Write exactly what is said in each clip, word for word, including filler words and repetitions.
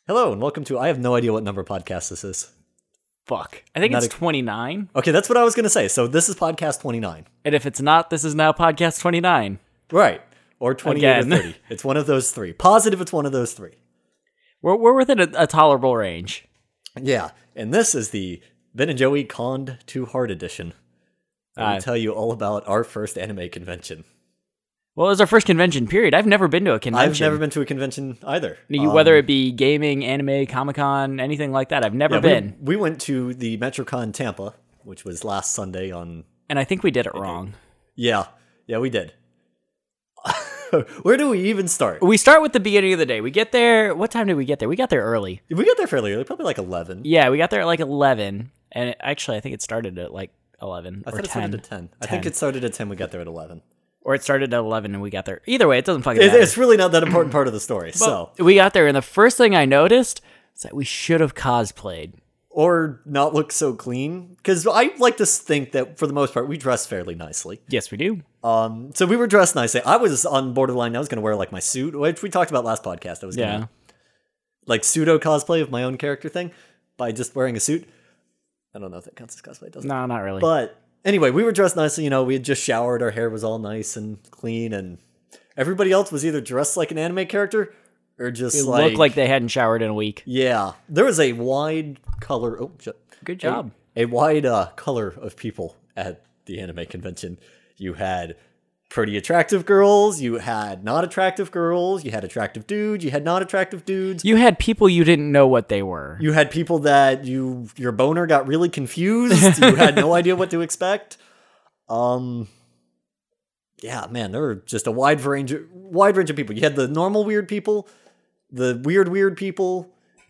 Hello and welcome to, I have no idea what number podcast this is. Fuck. I think Not it's a- twenty-nine. Okay, that's what I was going to say. So this is podcast twenty-nine. And if it's not, this is now podcast twenty-nine. Right. Or twenty-eight Again. or thirty. It's one of those three. Positive it's one of those three. We're, we're within a, a tolerable range. Yeah. And this is the Ben and Joey Conned Too Hard edition. I will Uh, tell you all about our first anime convention. Well, it was our first convention, period. I've never been to a convention. I've never been to a convention either. You- Um, Whether it be gaming, anime, Comic-Con, anything like that. I've never yeah, been. We, we went to the MetroCon Tampa, which was last Sunday on... And I think we did it wrong. Yeah. Yeah, we did. Where do we even start? We start with the beginning of the day. We get there. What time did we get there? We got there early. We got there fairly early, probably like eleven. Yeah, we got there at like eleven. And it, actually, I think it started at like eleven I or thought it ten. started at ten. I think it started at ten, we got there at eleven. Or it started at eleven and we got there. Either way, it doesn't fucking It, matter. it's really not that important part of the story, so... We got there, and the first thing I noticed is that we should have cosplayed. Or not look so clean. Because I like to think that, for the most part, we dress fairly nicely. Yes, we do. Um, so we were dressed nicely. I was on borderline. I was going to wear, like, my suit, which we talked about last podcast. I was going to, Yeah. like, pseudo-cosplay of my own character thing by just wearing a suit. I don't know if that counts as cosplay, doesn't it? No, not really. But anyway, we were dressed nicely. You know, we had just showered. Our hair was all nice and clean. And everybody else was either dressed like an anime character or just it like... looked like they hadn't showered in a week. Yeah. There was a wide color... Oh, shit. Good job. A, a wide uh, color of people at the anime convention. You had pretty attractive girls. You had not attractive girls. You had attractive dudes. You had not attractive dudes. You had people you didn't know what they were. You had people that you your boner got really confused. You had no idea what to expect. Um, yeah, man, there were just a wide range, wide range of people. You had the normal weird people, the weird weird people,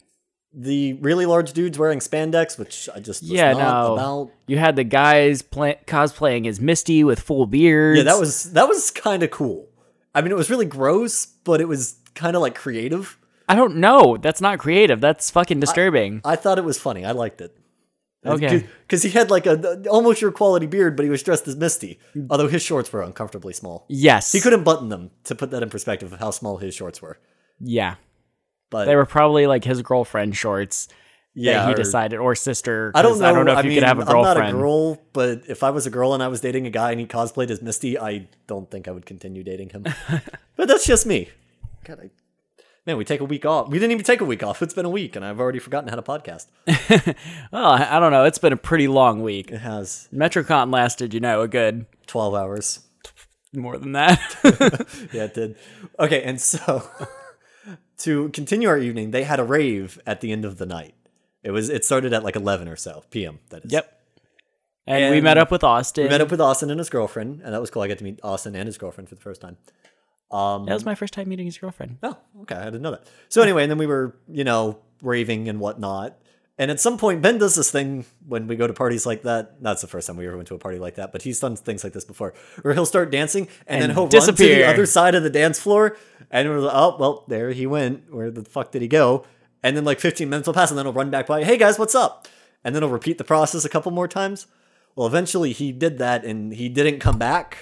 the really large dudes wearing spandex, which I just was yeah, not no. about. You had the guys play- cosplaying as Misty with full beards. Yeah, that was that was kind of cool. I mean, it was really gross, but it was kind of like creative. I don't know. That's not creative. That's fucking disturbing. I thought it was funny. I liked it. Okay. Because he had like a almost your quality beard, but he was dressed as Misty. Although his shorts were uncomfortably small. Yes. He couldn't button them, to put that in perspective of how small his shorts were. Yeah. But They were probably like his girlfriend shorts. yeah, that he or- decided, or sister. I don't 'cause know. I don't know if I you mean, could have a I'm girlfriend. not a girl, but if I was a girl and I was dating a guy and he cosplayed as Misty, I don't think I would continue dating him. But that's just me. God, I, man, we take a week off. We didn't even take a week off. It's been a week, and I've already forgotten how to podcast. Well, I I don't know. It's been a pretty long week. It has MetroCon lasted, you know, a good twelve hours. more than that. Yeah, it did. Okay, and so to continue our evening, they had a rave at the end of the night. It was it started at like eleven or so p m. That is. Yep. And, we And met up with Austin. We met up with Austin and his girlfriend, and that was cool. I got to meet Austin and his girlfriend for the first time. Um, That was my first time meeting his girlfriend. oh, okay, I didn't know that. So anyway, and then we were, you know, raving and whatnot. And at some point, Ben does this thing when we go to parties like that. That's the first time we ever went to a party like that, but he's done things like this before, where he'll start dancing and, And then he'll run to the disappear. other side of the dance floor, and we're like, oh, well, there he went. Where the fuck did he go? And then like fifteen minutes will pass, and then he'll run back by. Hey guys, what's up? And then he'll repeat the process a couple more times. Well, eventually he did that, and he didn't come back.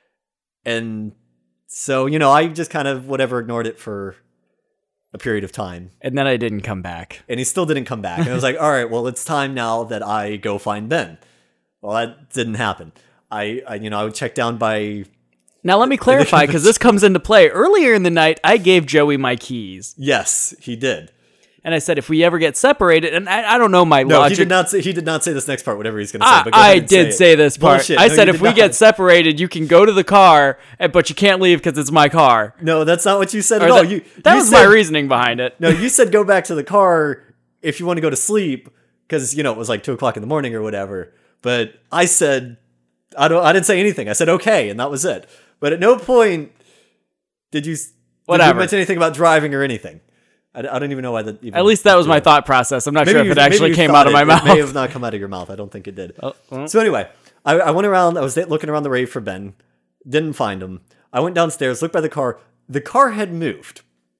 And so, you know, I just kind of whatever ignored it for a period of time. And then I didn't come back. And he still didn't come back. And I was like, all right, well, it's time now that I go find Ben. Well, that didn't happen. I, I you know, I would check down by, Now let me clarify, because this comes into play. Earlier in the night, I gave Joey my keys. yes, he did. And I said, if we ever get separated, and I, I don't know my No, logic. he did not say, he did not say this next part, whatever he's going to say. I, but go ahead I and did say, say, it. this part. Bullshit. I No, said, you if did we not. get separated, you can go to the car, and- but you can't leave because it's my car. No, that's not what you said Or at all. that You, that you was said, my reasoning behind it. No, you said go back to the car if you want to go to sleep, because, you know, it was like two o'clock in the morning or whatever. But I said, I don't. I didn't say anything. I said, okay, and that was it. But at no point did you, did Whatever. you mention anything about driving or anything. I, I don't even know why that even... At least that was my thought process. I'm not sure if you- it actually you came thought out of it. my It mouth. may have not come out of your mouth. I don't think it did. Oh, well. So anyway, I, I went around. I was looking around the rave for Ben. Didn't find him. I went downstairs, looked by the car. The car had moved.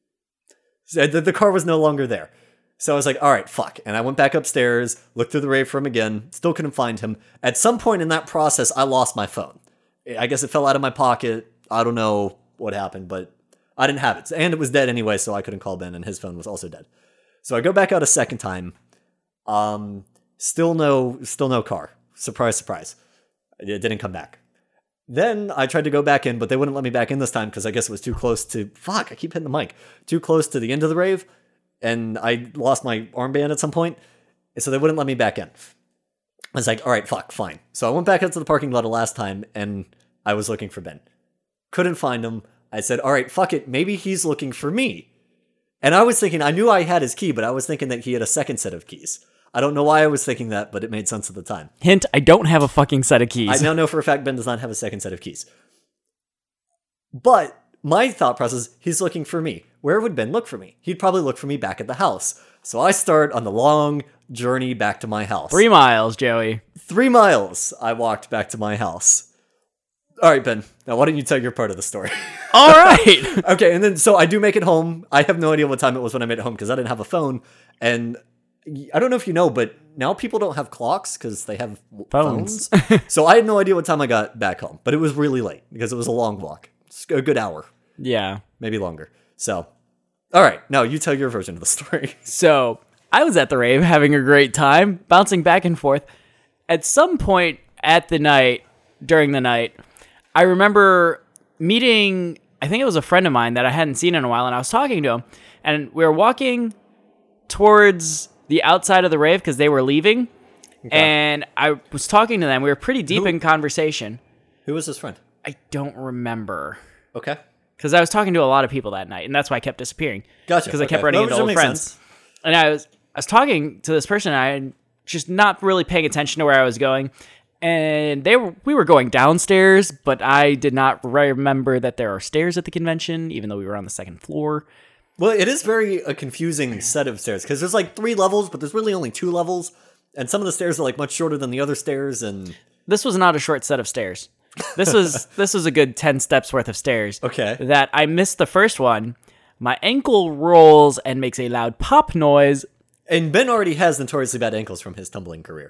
So The, the car was no longer there. So I was like, all right, fuck. And I went back upstairs, looked through the rave for him again. Still couldn't find him. At some point in that process, I lost my phone. I guess it fell out of my pocket. I don't know what happened, but I didn't have it. And it was dead anyway, so I couldn't call Ben, and his phone was also dead. So I go back out a second time. Um, still no, still no car. Surprise, surprise. It didn't come back. Then I tried to go back in, but they wouldn't let me back in this time because I guess it was too close to, fuck, I keep hitting the mic. Too close to the end of the rave. And I lost my armband at some point. So they wouldn't let me back in. I was like, all right, fuck, fine. So I went back out to the parking lot the last time and I was looking for Ben. Couldn't find him. I said, all right, fuck it. Maybe he's looking for me. And I was thinking, I knew I had his key, but I was thinking that he had a second set of keys. I don't know why I was thinking that, but it made sense at the time. Hint, I don't have a fucking set of keys. I now know for a fact Ben does not have a second set of keys. But my thought process, he's looking for me. Where would Ben look for me? He'd probably look for me back at the house. So I start on the long journey back to my house. Three miles, Joey. Three miles I walked back to my house. All right, Ben. Now, why don't you tell your part of the story? All right. Okay, and then so I do make it home. I have no idea what time it was when I made it home because I didn't have a phone. And I don't know if you know, but now people don't have clocks because they have Phones. phones. So I had no idea what time I got back home. But it was really late because it was a long walk. It's a good hour. Yeah. Maybe longer. So, all right. Now, you tell your version of the story. So I was at the rave having a great time, bouncing back and forth. At some point at the night, during the night, I remember meeting, I think it was a friend of mine that I hadn't seen in a while, and I was talking to him, and we were walking towards the outside of the rave because they were leaving, okay. And I was talking to them. We were pretty deep Who? in conversation. Who was his friend? I don't remember. Okay. Because I was talking to a lot of people that night, and that's why I kept disappearing. Gotcha. Because I okay. kept running no, into old friends. Sense. And I was I was talking to this person, and I just not really paying attention to where I was going. And they were, we were going downstairs, but I did not remember that there are stairs at the convention, even though we were on the second floor. Well, it is very a confusing set of stairs because there's like three levels, but there's really only two levels, and some of the stairs are like much shorter than the other stairs. And this was not a short set of stairs. This was this was a good ten steps worth of stairs. Okay. That I missed the first one. My ankle rolls and makes a loud pop noise. And Ben already has notoriously bad ankles from his tumbling career.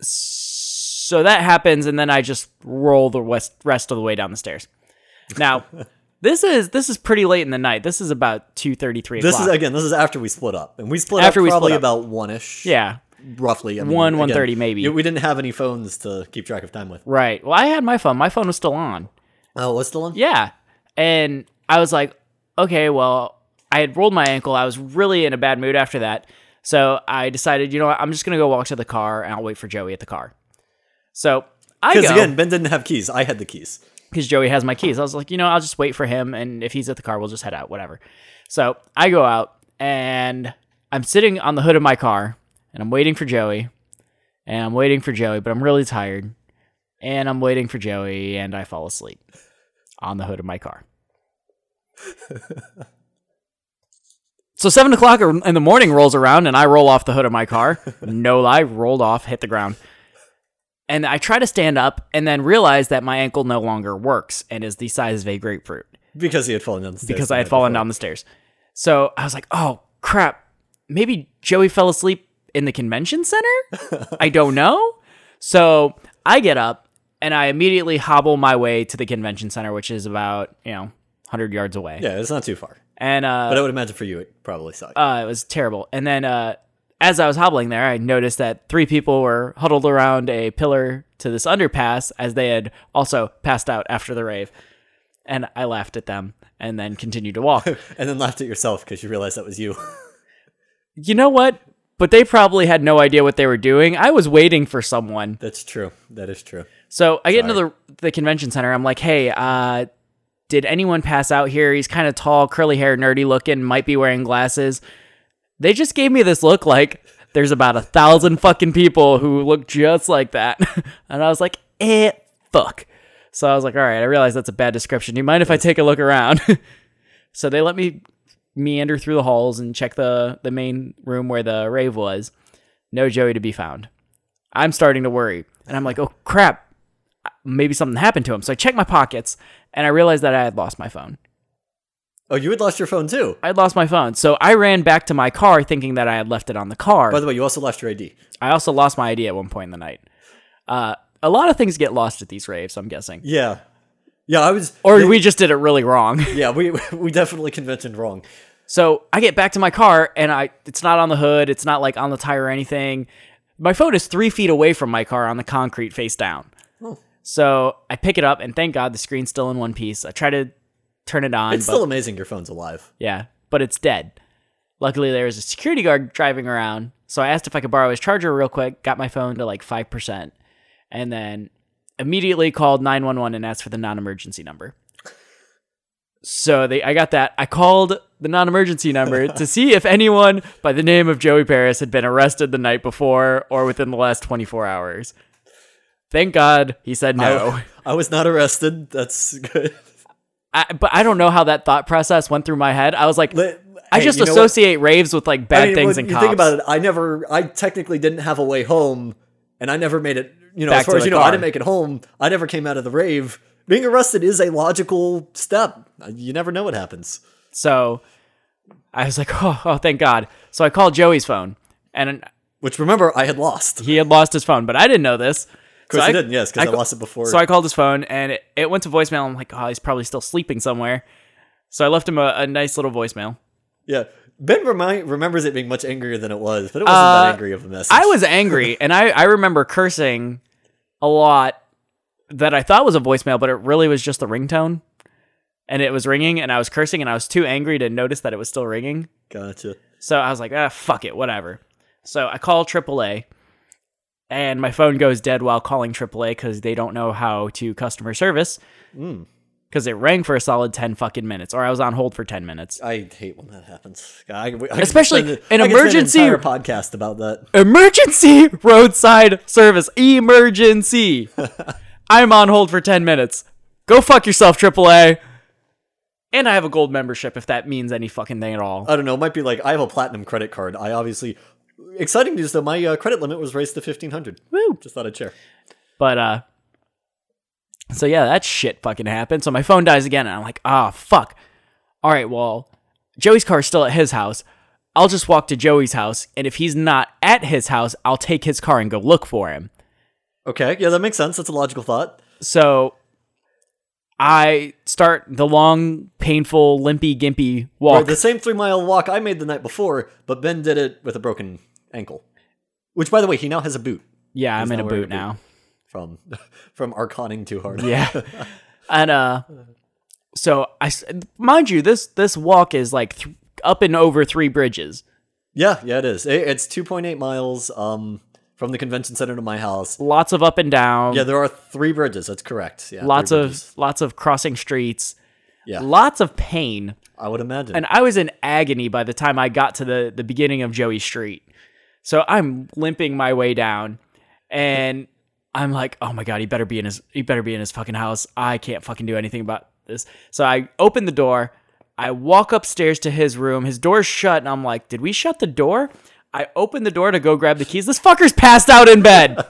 So that happens, and then I just roll the rest, rest of the way down the stairs. Now, this is this is pretty late in the night. This is about two thirty, three o'clock. This is, again, this is after we split up. And we split after up we probably split up. about one-ish. Yeah. Roughly. I mean, one, one thirty maybe. We didn't have any phones to keep track of time with. Right. Well, I had my phone. My phone was still on. Oh, it was still on? Yeah. And I was like, okay, well, I had rolled my ankle. I was really in a bad mood after that. So I decided, you know what, I'm just going to go walk to the car, and I'll wait for Joey at the car. So I go. Because, again, Ben didn't have keys. I had the keys. Because Joey has my keys. I was like, you know, I'll just wait for him, and if he's at the car, we'll just head out, whatever. So I go out, and I'm sitting on the hood of my car, and I'm waiting for Joey, and I'm waiting for Joey, but I'm really tired, and I'm waiting for Joey, and I fall asleep on the hood of my car. So seven o'clock in the morning rolls around, and I roll off the hood of my car. No lie, rolled off, hit the ground. And I try to stand up and then realize that my ankle no longer works and is the size of a grapefruit. Because he had fallen down the stairs. Because I had fallen before. down the stairs. So I was like, oh, crap. Maybe Joey fell asleep in the convention center? I don't know. So I get up and I immediately hobble my way to the convention center, which is about, you know, one hundred yards away. Yeah, it's not too far. And uh, But I would imagine for you, it probably sucked. Uh, it was terrible. And then uh, as I was hobbling there, I noticed that three people were huddled around a pillar to this underpass as they had also passed out after the rave. And I laughed at them and then continued to walk. And then laughed at yourself because you realized that was you. You know what? But they probably had no idea what they were doing. I was waiting for someone. That's true. That is true. So I get Sorry. into the, the convention center. I'm like, hey, uh... did anyone pass out here? He's kind of tall, curly hair, nerdy looking, might be wearing glasses. They just gave me this look like there's about a thousand fucking people who look just like that. And I was like, eh, fuck. So I was like, all right, I realize that's a bad description. Do you mind if I take a look around? So they let me meander through the halls and check the, the main room where the rave was. No Joey to be found. I'm starting to worry. And I'm like, oh, crap. Maybe something happened to him. So I check my pockets. And I realized that I had lost my phone. Oh, you had lost your phone too? I had lost my phone. So I ran back to my car thinking that I had left it on the car. By the way, you also lost your I D. I also lost my I D at one point in the night. Uh, a lot of things get lost at these raves, I'm guessing. Yeah. Yeah, I was... Or they, we just did it really wrong. Yeah, we we definitely conventioned wrong. So I get back to my car, and I it's not on the hood. It's not like on the tire or anything. My phone is three feet away from my car on the concrete face down. Oh. So I pick it up, and thank God the screen's still in one piece. I try to turn it on. It's but, still amazing your phone's alive. Yeah, but it's dead. Luckily, there was a security guard driving around, so I asked if I could borrow his charger real quick, got my phone to like five percent, and then immediately called nine one one and asked for the non-emergency number. So they, I got that. I called the non-emergency number to see if anyone by the name of Joey Paris had been arrested the night before or within the last twenty-four hours. Thank God he said no. I, I was not arrested. That's good. I, but I don't know how that thought process went through my head. I was like, Let, I hey, just you know associate raves with like bad I mean, things when and you cops. think about it, I never, I technically didn't have a way home, and I never made it, you know, Back as far to as the you know, car. I didn't make it home. I never came out of the rave. Being arrested is a logical step. You never know what happens. So I was like, oh, oh, thank God. So I called Joey's phone, and Which, remember, I had lost. Of he had lost his phone, but I didn't know this. course so I I didn't, yes, because I, I- lost it before. So I called his phone, and it, it went to voicemail. I'm like, oh, he's probably still sleeping somewhere. So I left him a, a nice little voicemail. yeah. Ben remi- remembers it being much angrier than it was, but it wasn't Uh, that angry of a message. I was angry, and I, I remember cursing a lot that I thought was a voicemail, but it really was just a ringtone. And it was ringing, and I was cursing, and I was too angry to notice that it was still ringing. Gotcha. So I was like, ah, fuck it, whatever. So I call triple A, and my phone goes dead while calling triple A because they don't know how to customer service. Mm. Because it rang for a solid ten fucking minutes, or I was on hold for ten minutes. I hate when that happens. I, I could Especially spend- an I could spend emergency- an entire podcast about that. Emergency roadside service. Emergency. I'm on hold for ten minutes. Go fuck yourself, triple A. And I have a gold membership, if that means any fucking thing at all. I don't know. It might be like I have a platinum credit card. I obviously exciting news though. My uh, credit limit was raised to fifteen hundred. Woo. Just thought I'd share. But, uh, so yeah, that shit fucking happened. So my phone dies again, and I'm like, ah, fuck. All right, well, Joey's car's still at his house. I'll just walk to Joey's house, and if he's not at his house, I'll take his car and go look for him. Okay, yeah, that makes sense. That's a logical thought. So I start the long, painful, limpy, gimpy walk. Right, the same three mile walk I made the night before, but Ben did it with a broken ankle. Which, by the way, he now has a boot yeah, He's I'm in a now wearing boot now. from from arconing too hard. Yeah. And uh so I s- mind you, this this walk is like th- up and over three bridges. yeah, yeah, it is. It- It's two point eight miles um from the convention center to my house. Lots of up and down. Yeah, there are three bridges. That's correct. Yeah, lots three of bridges. lots of crossing streets. Yeah, Lots of pain. I would imagine. And I was in agony by the time I got to the the beginning of Joey Street. So I'm limping my way down, and I'm like, oh my God, he better be in his he better be in his fucking house. I can't fucking do anything about this. So I open the door. I walk upstairs to his room. His door's shut, and I'm like, did we shut the door? I open the door to go grab the keys. This fucker's passed out in bed.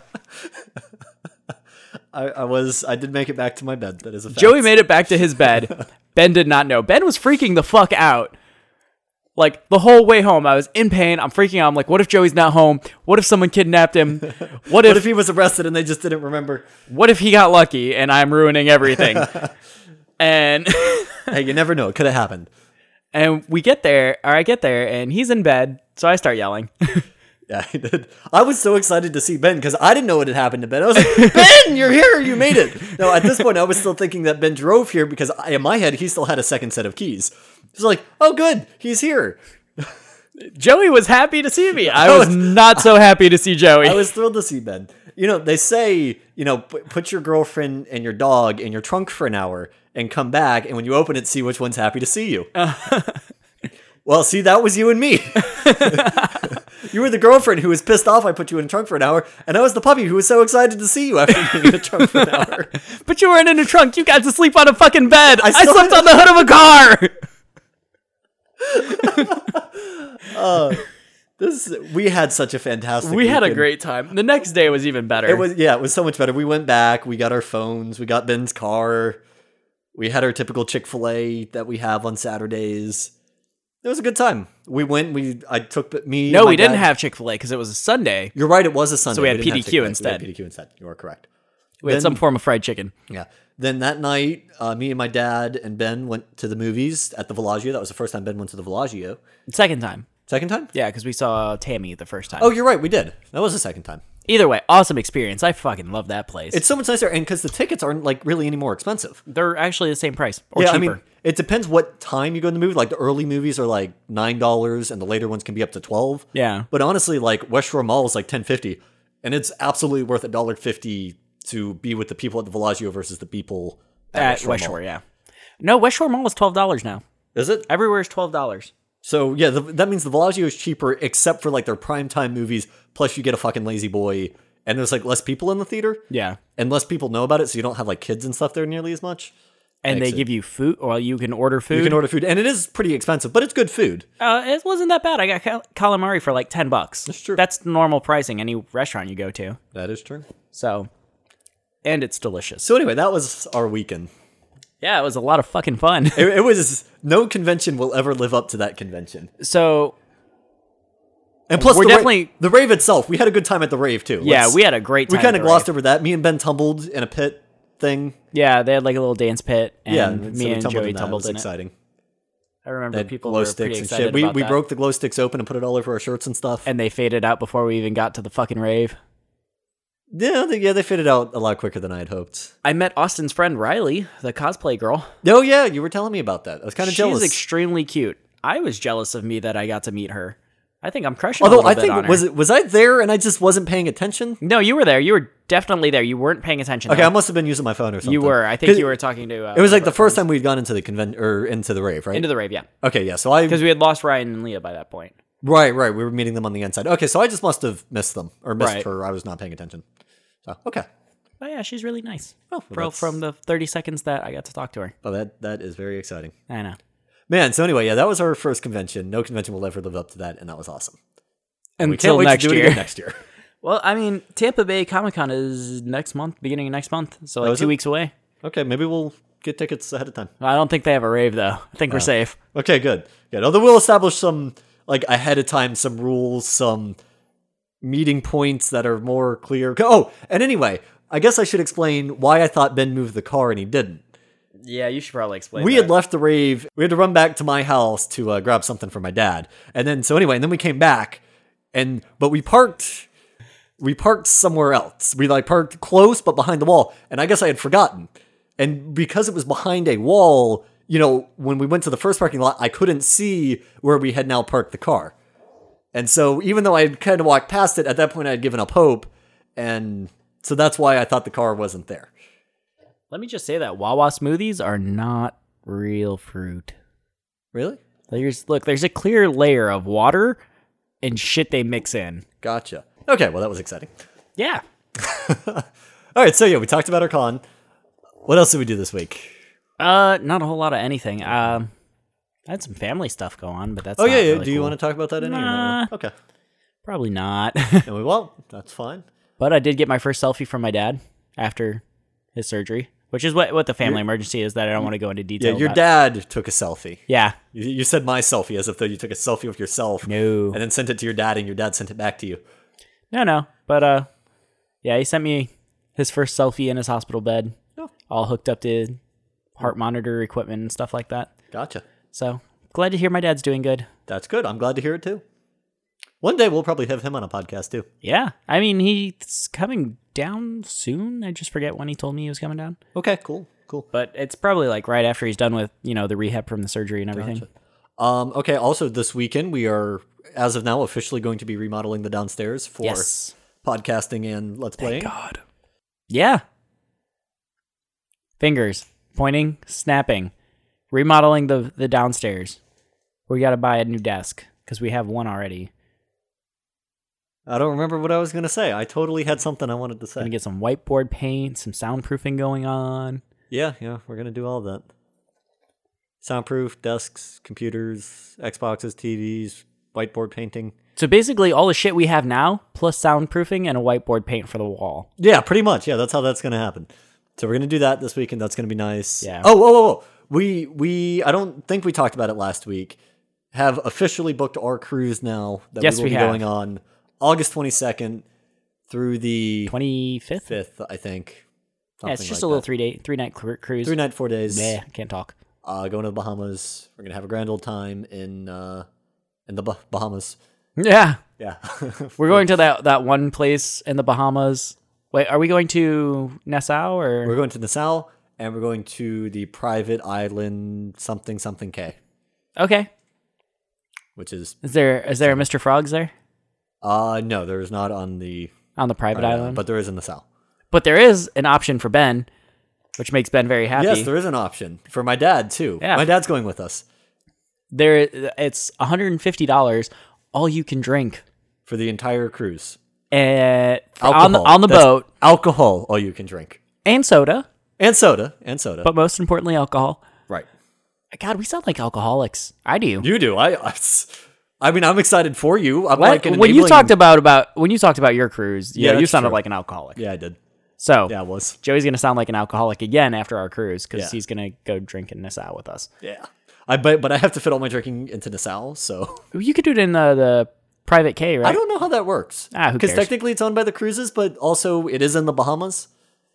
I, I was I did make it back to my bed. That is a fact. Joey made it back to his bed. Ben did not know. Ben was freaking the fuck out. Like, the whole way home, I was in pain. I'm freaking out. I'm like, what if Joey's not home? What if someone kidnapped him? What if What if he was arrested and they just didn't remember? what if he got lucky and I'm ruining everything? and Hey, you never know. It could have happened. and we get there, or I get there, and he's in bed. So I start yelling. Yeah, I did. I was so excited to see Ben because I didn't know what had happened to Ben. I was like, Ben, you're here. You made it. No, at this point, I was still thinking that Ben drove here because I, in my head, he still had a second set of keys. It's like, oh, good. He's here. Joey was happy to see me. I was not so happy to see Joey. I was thrilled to see Ben. You know, they say, you know, p- put your girlfriend and your dog in your trunk for an hour and come back. And when you open it, see which one's happy to see you. Well, see, that was you and me. You were the girlfriend who was pissed off I put you in the trunk for an hour, and I was the puppy who was so excited to see you after being in the trunk for an hour. But you weren't in a trunk. You got to sleep on a fucking bed. I, still- slept on the hood of a car. This we had such a fantastic We had a weekend. great time. The next day was even better. It was yeah, it was so much better. We went back, we got our phones, we got Ben's car, we had our typical Chick-fil-A that we have on Saturdays. It was a good time. We went, we I took me no, and my we didn't dad- have Chick-fil-A because it was a Sunday. You're right, it was a Sunday. So we had didn't have P D Q Chick-fil-A. instead. We had P D Q instead. You are correct. We had Then- some form of fried chicken. Yeah. Then that night, uh, me and my dad and Ben went to the movies at the Bellagio. That was the first time Ben went to the Bellagio. Second time. Second time? Yeah, because we saw Tammy the first time. Oh, you're right. We did. That was the second time. Either way, awesome experience. I fucking love that place. It's so much nicer, and because the tickets aren't like really any more expensive. They're actually the same price or yeah, cheaper. I mean, it depends what time you go in the movie. Like the early movies are like nine dollars, and the later ones can be up to twelve. Yeah. But honestly, like West Shore Mall is like ten fifty, and it's absolutely worth a dollar fifty to be with the people at the Bellagio versus the people at, At West Shore West Mall. Shore, yeah. No, West Shore Mall is twelve dollars now. Is it? Everywhere is twelve dollars. So yeah, the, that means the Bellagio is cheaper, except for like their primetime movies. Plus, you get a fucking Lazy Boy, and there's like less people in the theater. Yeah. And less people know about it, so you don't have like kids and stuff there nearly as much. And Makes they it- give you food, or you can order food. You can order food, and it is pretty expensive, but it's good food. Uh, it wasn't that bad. I got cal- calamari for like ten bucks. That's true. That's normal pricing any restaurant you go to. That is true. So, and it's delicious. So anyway, that was our weekend. Yeah, it was a lot of fucking fun. It, it was no convention will ever live up to that convention. So, And plus, We're the ra- definitely- the rave itself. We had a good time at the rave too. yeah, Let's- we had a great time. we kind at of the glossed rave. over that. Me and Ben tumbled in a pit thing. Yeah, they had like a little dance pit, and yeah, me so we and Joey in that. tumbled it was in exciting. it. I remember They had people glow were sticks pretty and excited shit. We about we that. broke the glow sticks open and put it all over our shirts and stuff. and they faded out before we even got to the fucking rave. yeah, they, yeah, they fitted out a lot quicker than I had hoped. I met Austin's friend Riley, the cosplay girl. Oh yeah, you were telling me about that. I was kind of She's jealous. extremely cute. I was jealous of me that I got to meet her. I think I'm crushing. a Although little I bit think on her. was it was I there and I just wasn't paying attention? No, you were there. You were definitely there. You weren't paying attention. Okay, though. I must have been using my phone or something. You were. I think 'Cause you were talking to. Uh, It was like one the of our first friends. time we'd gone into the convent or into the rave, right? into the rave. Yeah, okay, yeah. So I because we had lost Ryan and Leah by that point. right, right. We were meeting them on the inside. Okay, so I just must have missed them or missed Right. her. I was not paying attention. So okay. But yeah, she's really nice. Oh, well, From, that's- from the thirty seconds that I got to talk to her. Oh, that that is very exciting, I know. man. So anyway, yeah, that was our first convention. No convention will ever live up to that, and that was awesome. We Until can't wait next to do it year. again next year. Well, I mean, Tampa Bay Comic Con is next month, beginning of next month. So like Oh, is two it? weeks away. Okay, maybe we'll get tickets ahead of time. I don't think they have a rave though. I think we're safe. Okay, good. Good. Although we'll establish some like ahead of time, some rules, some meeting points that are more clear. Oh, and anyway, I guess I should explain why I thought Ben moved the car and he didn't. Yeah, you should probably explain. We had left the rave. We had to run back to my house to uh, grab something for my dad. And then so anyway, and then we came back and but we parked we parked somewhere else. We like parked close but behind the wall. And I guess I had forgotten. And because it was behind a wall, you know, when we went to the first parking lot, I couldn't see where we had now parked the car. And so even though I had kind of walked past it, at that point I had given up hope. And so that's why I thought the car wasn't there. Let me just say that Wawa smoothies are not real fruit. Really? There's look, there's a clear layer of water and shit they mix in. Gotcha. Okay, well that was exciting. Yeah. All right, so yeah, we talked about our con. What else did we do this week? Uh, not a whole lot of anything. Um, I had some family stuff go on, but that's Oh not yeah, yeah. really Do you cool. want to talk about that any? or Nah. not? Okay. Probably not. And we won't. That's fine. But I did get my first selfie from my dad after his surgery, which is what what the family emergency is. That I don't want to go into Yeah, detail. your about. dad took a selfie. Yeah. You, you said my selfie as if though you took a selfie with yourself. No. And then sent it to your dad, and your dad sent it back to you. No, no. But uh, yeah, he sent me his first selfie in his hospital bed, Oh. all hooked up to heart monitor equipment and stuff like that. Gotcha. So glad to hear my dad's doing good. That's good. I'm glad to hear it too. One day we'll probably have him on a podcast too. Yeah, I mean he's coming down soon. I just forget when he told me he was coming down. Okay, cool, cool. But it's probably like right after he's done with, you know, the rehab from the surgery and everything. Gotcha. Um, okay, also this weekend we are, as of now, officially going to be remodeling the downstairs for Yes. podcasting and Let's Playing. God. Yeah. Fingers pointing, snapping, remodeling the the downstairs. We got to buy a new desk because we have one already. I don't remember what I was going to say. I totally had something I wanted to say. Gonna get some whiteboard paint, some soundproofing going on. Yeah, yeah, we're going to do all of that. Soundproof, desks, computers, Xboxes, T Vs, whiteboard painting. So basically, all the shit we have now, plus soundproofing and a whiteboard paint for the wall. Yeah, pretty much. Yeah, that's how that's going to happen. So we're going to do that this weekend. That's going to be nice. Yeah. Oh, oh, oh, oh. We, we, I don't think we talked about it last week, have officially booked our cruise now that Yes, we will we be have. going on August twenty-second through the twenty-fifth? fifth, I think. Yeah, it's just like a little that. three day, three night cru- cruise. Three night, four days. Yeah, can't talk. Uh, going to the Bahamas. We're gonna have a grand old time in uh, in the bah- Bahamas. Yeah, Yeah. we're going to that that one place in the Bahamas. Wait, are we going to Nassau or? We're going to Nassau, and we're going to the private island something something K, Okay. which is Is there is there a Mister Frogs there uh no, there is not on the on the private uh, island? but there is in Nassau. But there is an option for Ben, which makes Ben very happy. Yes, there is an option for my dad too. Yeah. My dad's going with us There, it's one hundred fifty dollars, all you can drink, for the entire cruise. uh, Alcohol. on the on the That's boat, Alcohol, all you can drink, and soda, and soda, and soda. but most importantly, alcohol. right, God, we sound like alcoholics. I do. you do. I, I, I mean, I'm excited for you. I'm What? like an when you enabling- talked about about when you talked about your cruise, yeah, Yeah, you that's sounded true. like an alcoholic. Yeah, I did. So Yeah, I was. Joey's gonna sound like an alcoholic again after our cruise because Yeah. he's gonna go drink in Nassau with us. Yeah, I but but I have to fit all my drinking into Nassau, so You could do it in the, the private K, right? I don't know how that works. Ah, who Because cares? technically it's owned by the cruises, but also it is in the Bahamas.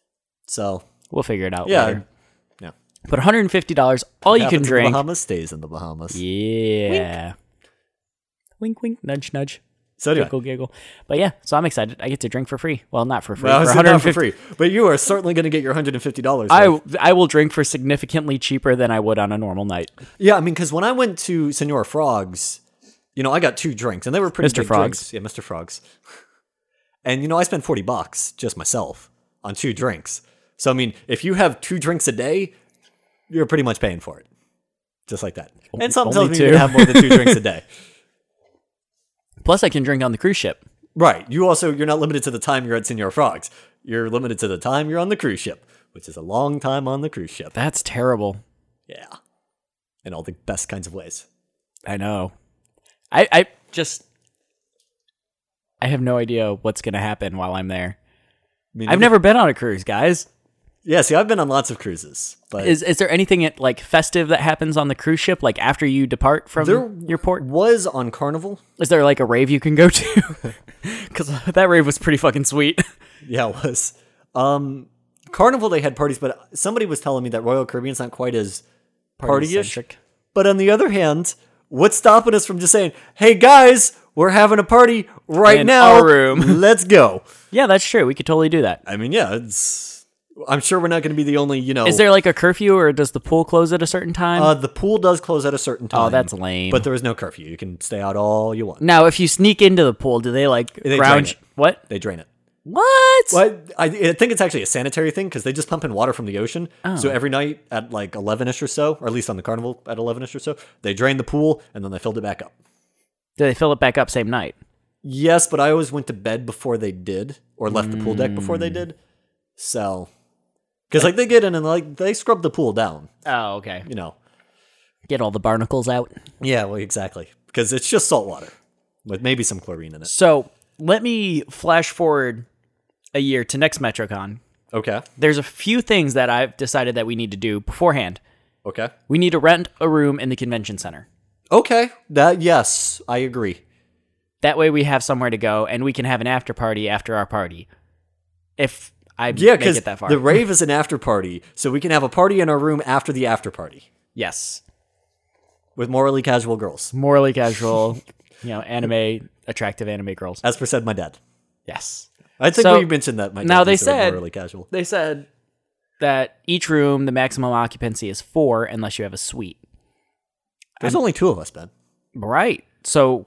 So We'll figure it out yeah, later. yeah. But one hundred fifty dollars, all you can Happens in drink. the Bahamas stays in the Bahamas. Yeah. Wink. wink, nudge, nudge. So anyway, Giggle, giggle. But yeah, so I'm excited. I get to drink for free. Well, not for free. well, I was for saying not for one hundred fifty free, but you are certainly going to get your one hundred fifty dollars. I I will drink for significantly cheaper than I would on a normal night. Yeah, I mean, because when I went to Senora Frogs, you know, I got two drinks, and they were pretty Mister big Frogs. drinks. Yeah, Mister Frogs. And, you know, I spent forty bucks just myself on two drinks. So, I mean, if you have two drinks a day, you're pretty much paying for it. Just like that. And something Only tells me two. you're going to have more than two drinks a day. Plus, I can drink on the cruise ship. Right. You also, you're not limited to the time you're at Senora Frogs. You're limited to the time you're on the cruise ship, which is a long time on the cruise ship. That's terrible. Yeah. In all the best kinds of ways. I know. I I just I have no idea what's gonna happen while I'm there. I mean, I've never been on a cruise, guys. Yeah, see, I've been on lots of cruises, but Is is there anything at, like festive that happens on the cruise ship, like after you depart from there your port? was on Carnival. Is there like a rave you can go to? Because that rave was pretty fucking sweet. Yeah, it was. Um, Carnival, they had parties, but somebody was telling me that Royal Caribbean's not quite as partyish. Party-centric. But on the other hand, what's stopping us from just saying, "Hey guys, we're having a party right In now. our room." Let's go." Yeah, that's true. We could totally do that. I mean, yeah, it's. I'm sure we're not going to be the only, you know. Is there like a curfew, or does the pool close at a certain time? Uh, the pool does close at a certain time. oh, that's lame. But there is no curfew. You can stay out all you want. Now, if you sneak into the pool, do they like They ground? drain it. What? They drain it. What? Well, I, I think it's actually a sanitary thing because they just pump in water from the ocean. Oh. So every night at like eleven-ish or so, or at least on the Carnival at eleven-ish or so, they drain the pool and then they filled it back up. Do they fill it back up same night? Yes, but I always went to bed before they did, or left the pool deck before they did. So, because like they get in and like they scrub the pool down, Oh, okay. you know. Get all the barnacles out. Yeah, well, exactly. Because it's just salt water with maybe some chlorine in it. So let me flash forward a year to next MetroCon. Okay. There's a few things that I've decided that we need to do beforehand. Okay. We need to rent a room in the convention center. Okay. That yes, I agree. That way we have somewhere to go and we can have an after party after our party. If I Yeah, make because it that far. the rave is an after party, so we can have a party in our room after the after party yes. with morally casual girls, Morally casual, you know, anime, attractive anime girls. as per said my dad. Yes. I think So, we mentioned that. My dad now they used to have said- morally casual. They said that each room, the maximum occupancy is four unless you have a suite. There's only two of us, Ben. Right. So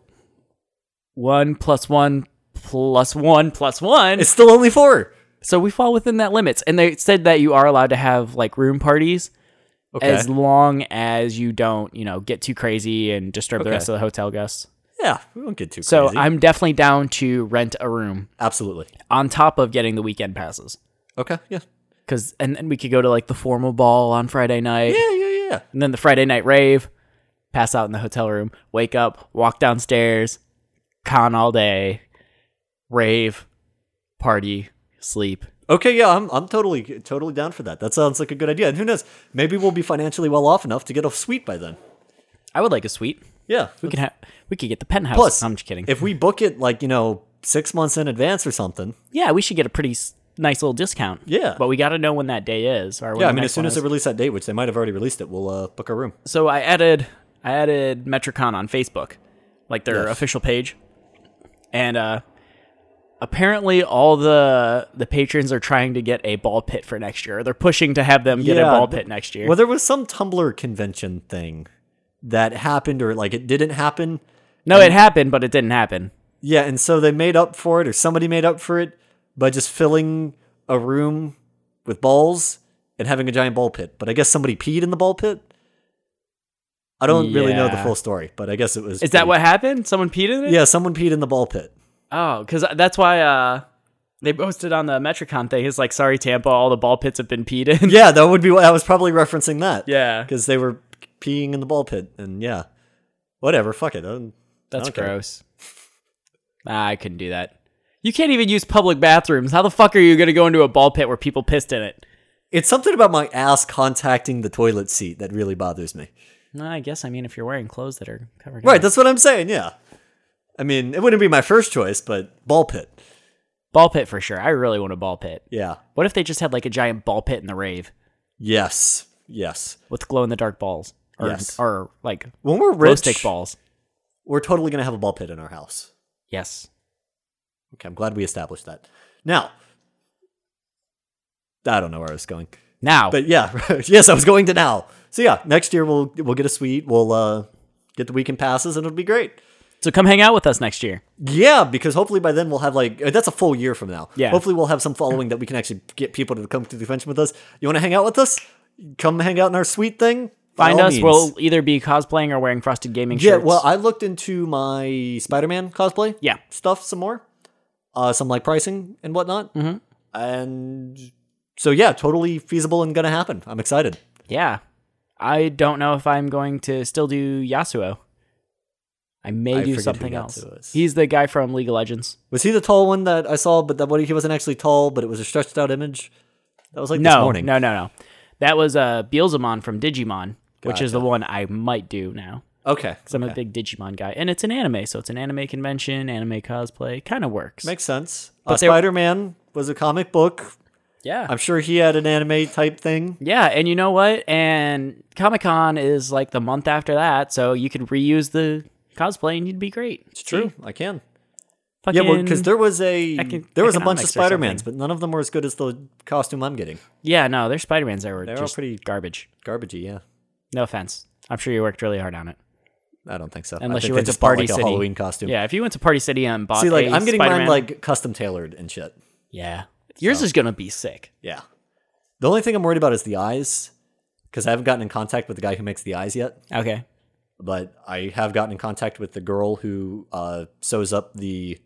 one plus one plus one plus one. It's still only four. So we fall within that limits. And they said that you are allowed to have like room parties Okay. as long as you don't, you know, get too crazy and disturb the Okay. rest of the hotel guests. Yeah, we won't get too So crazy. I'm definitely down to rent a room Absolutely. on top of getting the weekend passes. Okay. Yeah. Cause and then we could go to like the formal ball on Friday night. Yeah. Yeah. Yeah. And then the Friday night rave, pass out in the hotel room, wake up, walk downstairs, con all day, rave, party, sleep. Okay, yeah, I'm I'm totally totally down for that. That sounds like a good idea. And who knows? Maybe we'll be financially well off enough to get a suite by then. I would like a suite. Yeah. We could have we could get the penthouse. Plus, I'm just kidding. If we book it like, you know, six months in advance or something. yeah, we should get a pretty s- nice little discount. Yeah. But we got to know when that day is. Or when Yeah, the I mean, next as soon one as they is. release that date, which they might have already released it, we'll uh, book a room. So I added I added Metricon on Facebook, like their Yes. official page, and uh, apparently all the the patrons are trying to get a ball pit for next year. They're pushing to have them get a Yeah, ball th- pit next year. Well, there was some Tumblr convention thing that happened, or like it didn't happen. no, it happened, but it didn't happen. Yeah, and so they made up for it, or somebody made up for it by just filling a room with balls and having a giant ball pit. But I guess somebody peed in the ball pit. I don't really know the Yeah. full story, but I guess it was. Is that pretty- what happened? Someone peed in it? Yeah, someone peed in the ball pit. Oh, because that's why uh, they posted on the Metricon thing. It's like, sorry, Tampa, all the ball pits have been peed in. Yeah, that would be what I was probably referencing that. Yeah. Because they were peeing in the ball pit, and yeah. Whatever, fuck it. I don't- I That's don't care. gross. Nah, I couldn't do that. You can't even use public bathrooms. How the fuck are you going to go into a ball pit where people pissed in it? It's something about my ass contacting the toilet seat that really bothers me. No, I guess, I mean, if you're wearing clothes that are covered. Right, up. that's what I'm saying, yeah. I mean, it wouldn't be my first choice, but ball pit. Ball pit for sure. I really want a ball pit. Yeah. What if they just had like a giant ball pit in the rave Yes. Yes. with glow in the dark balls? Or, Yes. or like When we're glow rich, stick balls. we're totally going to have a ball pit in our house. Yes. Okay, I'm glad we established that. Now, I don't know where I was going. Now, But yeah, yes, I was going to now. So yeah, next year we'll we'll get a suite. We'll uh, get the weekend passes, and it'll be great. so come hang out with us next year. Yeah, because hopefully by then we'll have like uh, that's a full year from now. Yeah. Hopefully we'll have some following that we can actually get people to come to the convention with us. You want to hang out with us? Come hang out in our suite thing. By Find all us. means. We'll either be cosplaying or wearing Frosted Gaming Yeah, shirts. well, I looked into my Spider-Man cosplay. Yeah. Stuff some more, uh, some like pricing and whatnot, mm-hmm. and so yeah, totally feasible and gonna happen. I'm excited. Yeah. I don't know if I'm going to still do Yasuo. I may I do forget something who else. Yasuo is. He's the guy from League of Legends. Was he the tall one that I saw? But that what he wasn't actually tall, but it was a stretched out image. That was like this No, morning. no, no, no. That was uh, Beelzemon from Digimon, which is the Gotcha. one I might do now. Okay, Because I'm okay. a big Digimon guy. And it's an anime, so it's an anime convention, anime cosplay. Kind of works. Makes sense. But Uh, they- Spider-Man was a comic book. yeah. I'm sure he had an anime type thing. Yeah, and you know what? And Comic-Con is like the month after that, so you could reuse the cosplay and you'd be great. It's true. I can. Fucking, Yeah, well, because there was a econ- there was a bunch of economics or Spider-Mans, something. but none of them were as good as the costume I'm getting. Yeah, no, there's Spider-Mans that were They're all just pretty- garbage. Garbagey, yeah. No offense. I'm sure you worked really hard on it. I don't think so. I Unless think you they went to just bought, Party like, City. a Halloween costume. Yeah, if you went to Party City and bought See, like a I'm getting Spider-Man, mine like custom tailored and shit. yeah, yours is gonna be sick. Yeah. The only thing I'm worried about is the eyes, because I haven't gotten in contact with the guy who makes the eyes yet. Okay. But I have gotten in contact with the girl who uh, sews up the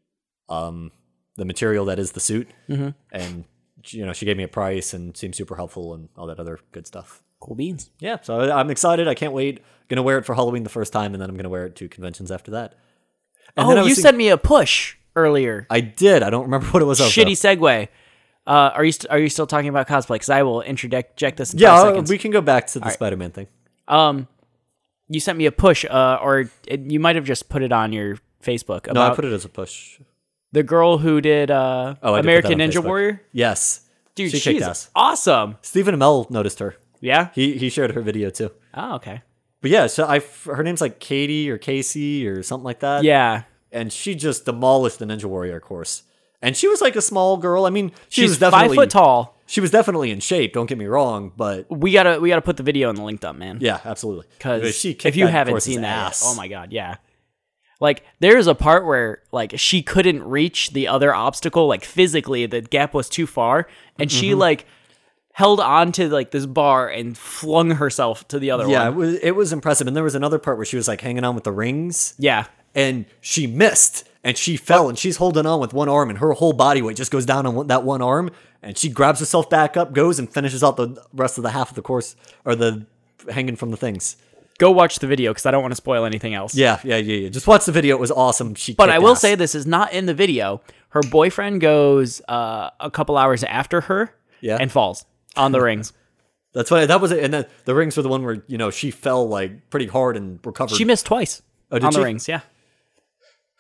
um the material that is the suit, mm-hmm. and she- you know she gave me a price and seemed super helpful and all that other good stuff. Cool beans. Yeah, so I- I'm excited. I can't wait. Gonna wear it for Halloween the first time, and then I'm gonna wear it to conventions after that. And then I Oh, was you think- sent me a push earlier. I did. I don't remember what it was. of, Shitty though. segue. Uh, are you st- are you still talking about cosplay? Because I will interject this in Yeah, five uh, seconds. we can go back to the Spider-Man thing. Um, you sent me a push, uh, or it, you might have just put it on your Facebook No, I about put it as a push. the girl who did uh, Oh, I did put that American on Ninja Facebook. Warrior. Yes, Dude, she she's kicked ass. awesome. Stephen Amell noticed her. Yeah. He he shared her video too. Oh, okay. But yeah, so I her name's like Katie or Casey or something like that. Yeah. And she just demolished the Ninja Warrior course. And she was like a small girl. I mean, she She's was definitely five foot tall. She was definitely in shape. Don't get me wrong, but We gotta we gotta put the video in the link up, man. yeah, absolutely. Because she kicked if you that haven't course's seen that, ass. yet, oh my god, yeah. Like there's a part where like she couldn't reach the other obstacle, like physically the gap was too far, and she Mm-hmm. like held on to like this bar and flung herself to the other Yeah, it one. was it was impressive. And there was another part where she was like hanging on with the rings. Yeah. And she missed and she fell and she's holding on with one arm and her whole body weight just goes down on one- that one arm and she grabs herself back up, goes and finishes out the rest of the half of the course or the hanging from the things. Go watch the video because I don't want to spoil anything else. Yeah, yeah, yeah, yeah. Just watch the video. It was awesome. She But kicked I will ass. say this is not in the video. Her boyfriend goes uh, a couple hours after her Yeah. and falls on the rings. That's why that was it. And then the rings were the one where, you know, she fell like pretty hard and recovered. She missed twice Oh, did on the she? rings, yeah.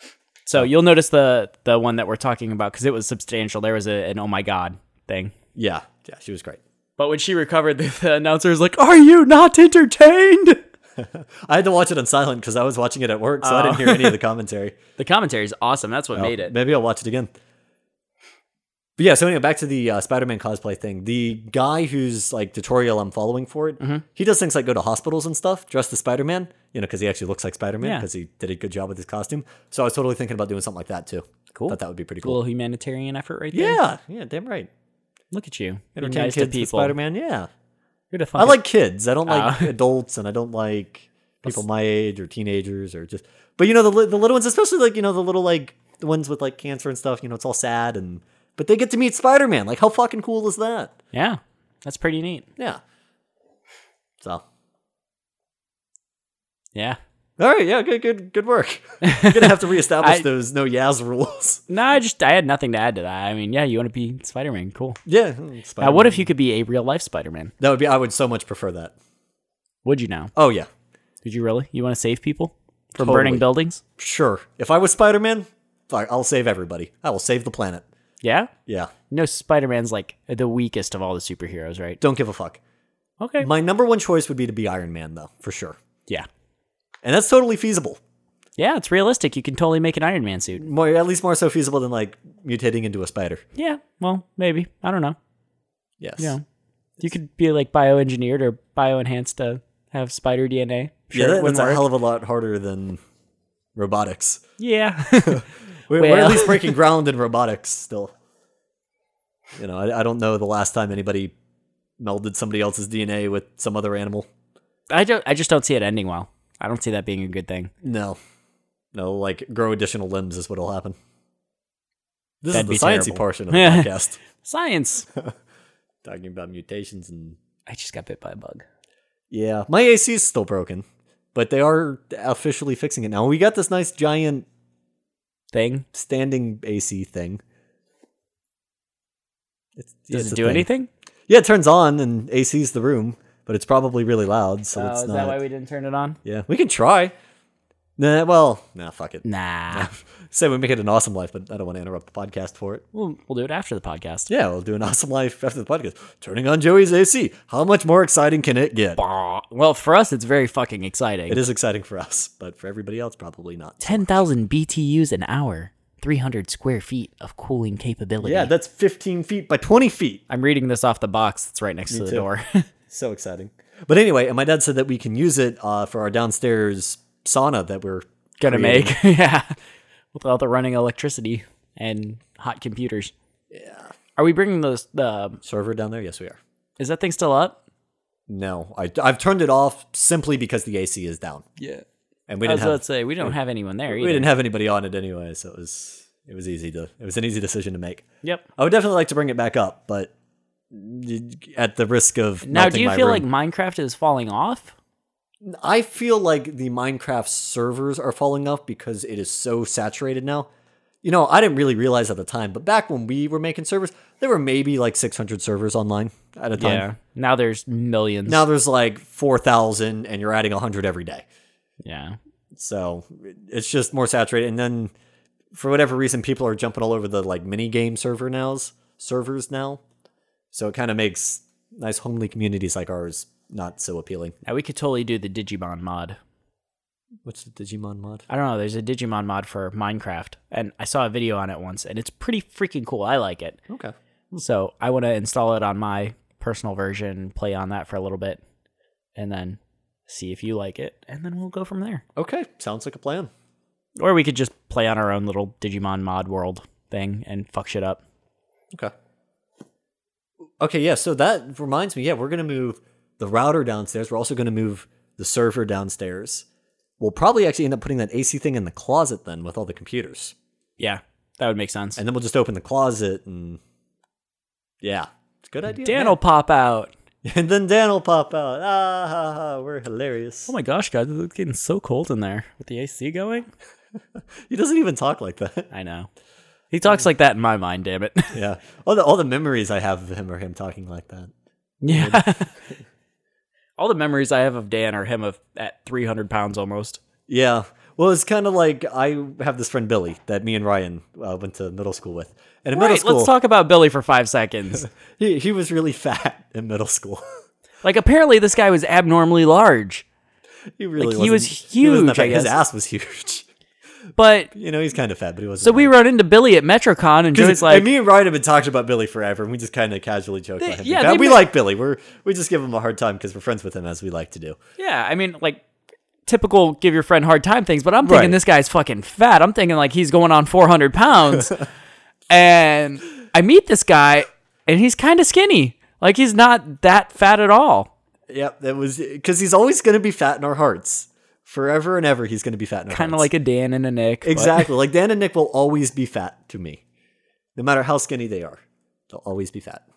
So you'll notice the the one that we're talking about because it was substantial. There was a, an oh my god thing. Yeah, yeah, she was great. But when she recovered, the, the announcer was like, "Are you not entertained?" I had to watch it on silent because I was watching it at work, so oh. I didn't hear any of the commentary. The commentary is awesome. That's what well, made it. Maybe I'll watch it again. But yeah, so anyway, back to the uh, Spider-Man cosplay thing. The guy whose like tutorial I'm following for it, mm-hmm. he does things like go to hospitals and stuff, dressed as Spider-Man, you know, because he actually looks like Spider-Man because yeah. he did a good job with his costume. So I was totally thinking about doing something like that too. Cool. Thought that would be pretty A cool. little humanitarian effort right there. Yeah, yeah, damn right. Look at you. You're Entertain nice kids to people. with Spider-Man, yeah. You're the I like kids. I don't like uh, adults, and I don't like people my age or teenagers or just. But you know the the little ones, especially like you know the little like the ones with like cancer and stuff. You know, it's all sad and. But they get to meet Spider-Man. Like, how fucking cool is that? Yeah, that's pretty neat. Yeah. So. Yeah. All right. Yeah. Good. Good. Good work. You're gonna have to reestablish I, those no Yaz rules. No, I just I had nothing to add to that. I mean, yeah, you want to be Spider-Man? Cool. Yeah. Spider-Man. Now, what if you could be a real life Spider-Man? That would be. I would so much prefer that. Would you now? Oh yeah. Did you really? You want to save people from Totally. burning buildings? Sure. If I was Spider-Man, I'll save everybody. I will save the planet. Yeah? Yeah. You know, Spider-Man's like the weakest of all the superheroes, right? Don't give a fuck. Okay. My number one choice would be to be Iron Man, though, for sure. Yeah. And that's totally feasible. Yeah, it's realistic. You can totally make an Iron Man suit. More, at least more so feasible than, like, mutating into a spider. Yeah, well, maybe. I don't know. Yes. You know, you could be, like, bioengineered or bioenhanced to have spider D N A. Sure, yeah, that, that's work. a hell of a lot harder than robotics. Yeah. we're, well. we're at least breaking ground in robotics still. You know, I, I don't know the last time anybody melded somebody else's D N A with some other animal. I don't. I just don't see it ending well. I don't see that being a good thing. No, no, like grow additional limbs is what'll happen. This That'd is the be sciencey terrible. portion of the podcast. Science. Talking about mutations and. I just got bit by a bug. Yeah, my A C is still broken, but they are officially fixing it now. We got this nice giant thing, standing A C thing. It's, Does it's it do thing. anything? Yeah, it turns on and A C's the room, but it's probably really loud, so oh, it's is not. that why we didn't turn it on? Yeah, we can try. Nah, well, nah, fuck it. Nah. Say we make it an awesome life, but I don't want to interrupt the podcast for it. We'll, we'll do it after the podcast. Yeah, we'll do an awesome life after the podcast. Turning on Joey's A C. How much more exciting can it get? Bah. Well, for us, it's very fucking exciting. It is exciting for us, but for everybody else, probably not. ten thousand B T Us an hour. three hundred square feet of cooling capability. Yeah, that's fifteen feet by twenty feet. I'm reading this off the box that's right next Me to the too. door. So exciting. But anyway, and my dad said that we can use it uh, for our downstairs sauna that we're Gonna creating. make. Yeah. Without the running electricity and hot computers. Yeah. Are we bringing those, the, Server down there? Yes, we are. is that thing still up? No, I, I've turned it off simply because the A C is down. Yeah. And we I didn't was have about to say, we don't have anyone there we either. didn't have anybody on it anyway, so it was it was easy to it was an easy decision to make. Yep. I would definitely like to bring it back up, but at the risk of Now, do melting you my feel room. like Minecraft is falling off? I feel like the Minecraft servers are falling off because it is so saturated now. You know, I didn't really realize at the time, but back when we were making servers, there were maybe like six hundred servers online at a time. Yeah. Now there's millions. Now there's like four thousand and you're adding one hundred every day. Yeah. So it's just more saturated. And then for whatever reason, people are jumping all over the like mini game server nows, servers now. So it kind of makes nice homely communities like ours not so appealing. Now we could totally do the Digimon mod. What's the Digimon mod? I don't know. There's a Digimon mod for Minecraft, and I saw a video on it once, and it's pretty freaking cool. I like it. Okay. So I want to install it on my personal version, play on that for a little bit, and then see if you like it, and then we'll go from there. Okay. Sounds like a plan. Or we could just play on our own little Digimon mod world thing and fuck shit up. Okay. Okay, yeah, so that reminds me, yeah, we're going to move the router downstairs. We're also going to move the server downstairs. We'll probably actually end up putting that A C thing in the closet then with all the computers. Yeah, that would make sense. And then we'll just open the closet and yeah, it's a good idea. Dan man. will pop out. And then Dan will pop out. Ah, ha, ha, we're hilarious. Oh my gosh, guys, it's getting so cold in there with the A C going. He doesn't even talk like that. I know. He talks like that in my mind, damn it. Yeah. All the all the memories I have of him are him talking like that. Yeah. All the memories I have of Dan are him of at three hundred pounds almost. Yeah. Well, it's kind of like I have this friend Billy that me and Ryan uh, went to middle school with. And in Right, middle school, let's talk about Billy for five seconds. he, he was really fat in middle school. Like, apparently this guy was abnormally large. he really Like, he was wasn't- he wasn't that huge, I fat. His guess. ass was huge. But, You know, he's kind of fat, but he wasn't. so we that run into Billy at Metrocon, and bad. Joey's like, and me and Ryan have been talking about Billy forever, and we just kind of casually joke They- about him. yeah, being fat. they we ma- like Billy. We're we just give him a hard time because we're friends with him, as we like to do. yeah, I mean, like, typical give your friend hard time things, but I'm thinking Right. this guy's fucking fat. I'm thinking, like, he's going on four hundred pounds. And I meet this guy, and he's kind of skinny. Like, he's not that fat at all. Yep, that was because he's always going to be fat in our hearts, forever and ever. He's going to be fat in our Kind of hearts. like a Dan and a Nick. but- Exactly. Like Dan and Nick will always be fat to me. No matter how skinny they are. They'll always be fat.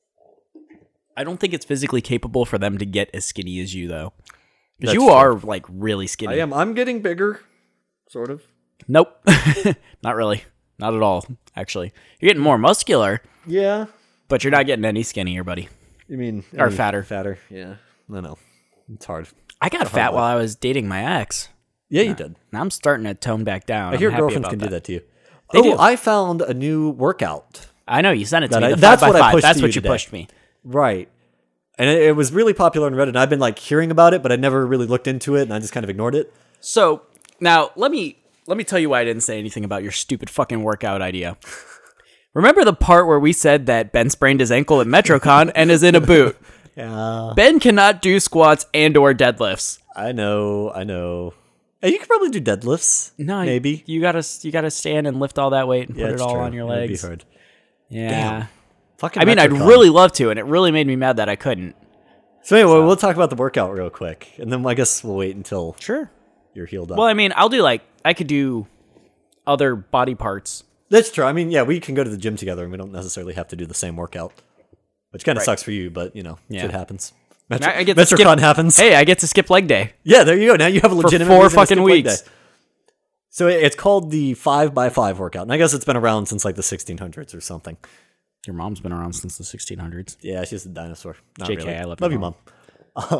I don't think it's physically capable for them to get as skinny as you, though. Because That's you true. are, like, really skinny. I am. I'm getting bigger. Sort of. Nope. Not really. Not at all, actually. You're getting more muscular, Yeah. but you're not getting any skinnier, buddy. You mean Or any fatter. Fatter. Yeah. I know. It's hard. I got fat while I was dating my ex. Yeah, you did. Now I'm starting to tone back down. I hear I'm happy girlfriends about can that. do that to you. They oh, do. I found a new workout. I know, you sent it to That me. I- the that's five what by I five. pushed That's to what you you today. pushed me. Right. And it, it was really popular on Reddit. And I've been like hearing about it, but I never really looked into it, and I just kind of ignored it. So now let me let me tell you why I didn't say anything about your stupid fucking workout idea. Remember the part where we said that Ben sprained his ankle at Metrocon and is in a boot? Yeah. Ben cannot do squats and or deadlifts. I know. I know. Hey, you could probably do deadlifts. No, maybe. you, you gotta you gotta stand and lift all that weight and Yeah, put it it's all true. on your It'd be legs. hard. Yeah. Damn. Fucking I mean, I'd Metrocon. really love to, and it really made me mad that I couldn't. So anyway, we'll talk about the workout real quick, and then I guess we'll wait until Sure. you're healed up. Well, I mean, I'll do like I could do other body parts. That's true. I mean, yeah, we can go to the gym together, and we don't necessarily have to do the same workout, which kind of Right. sucks for you, but you know, Yeah. shit happens. Metro- I- I get to Metrocon skip- happens. Hey, I get to skip leg day. Yeah, there you go. Now you have a legitimate four reason to fucking skip leg weeks. day. So it- it's called the five by five workout, and I guess it's been around since like the sixteen hundreds or something. Your mom's been around since the sixteen hundreds. Yeah, she's a dinosaur. Not J K, really. I love love your you, mom. Um,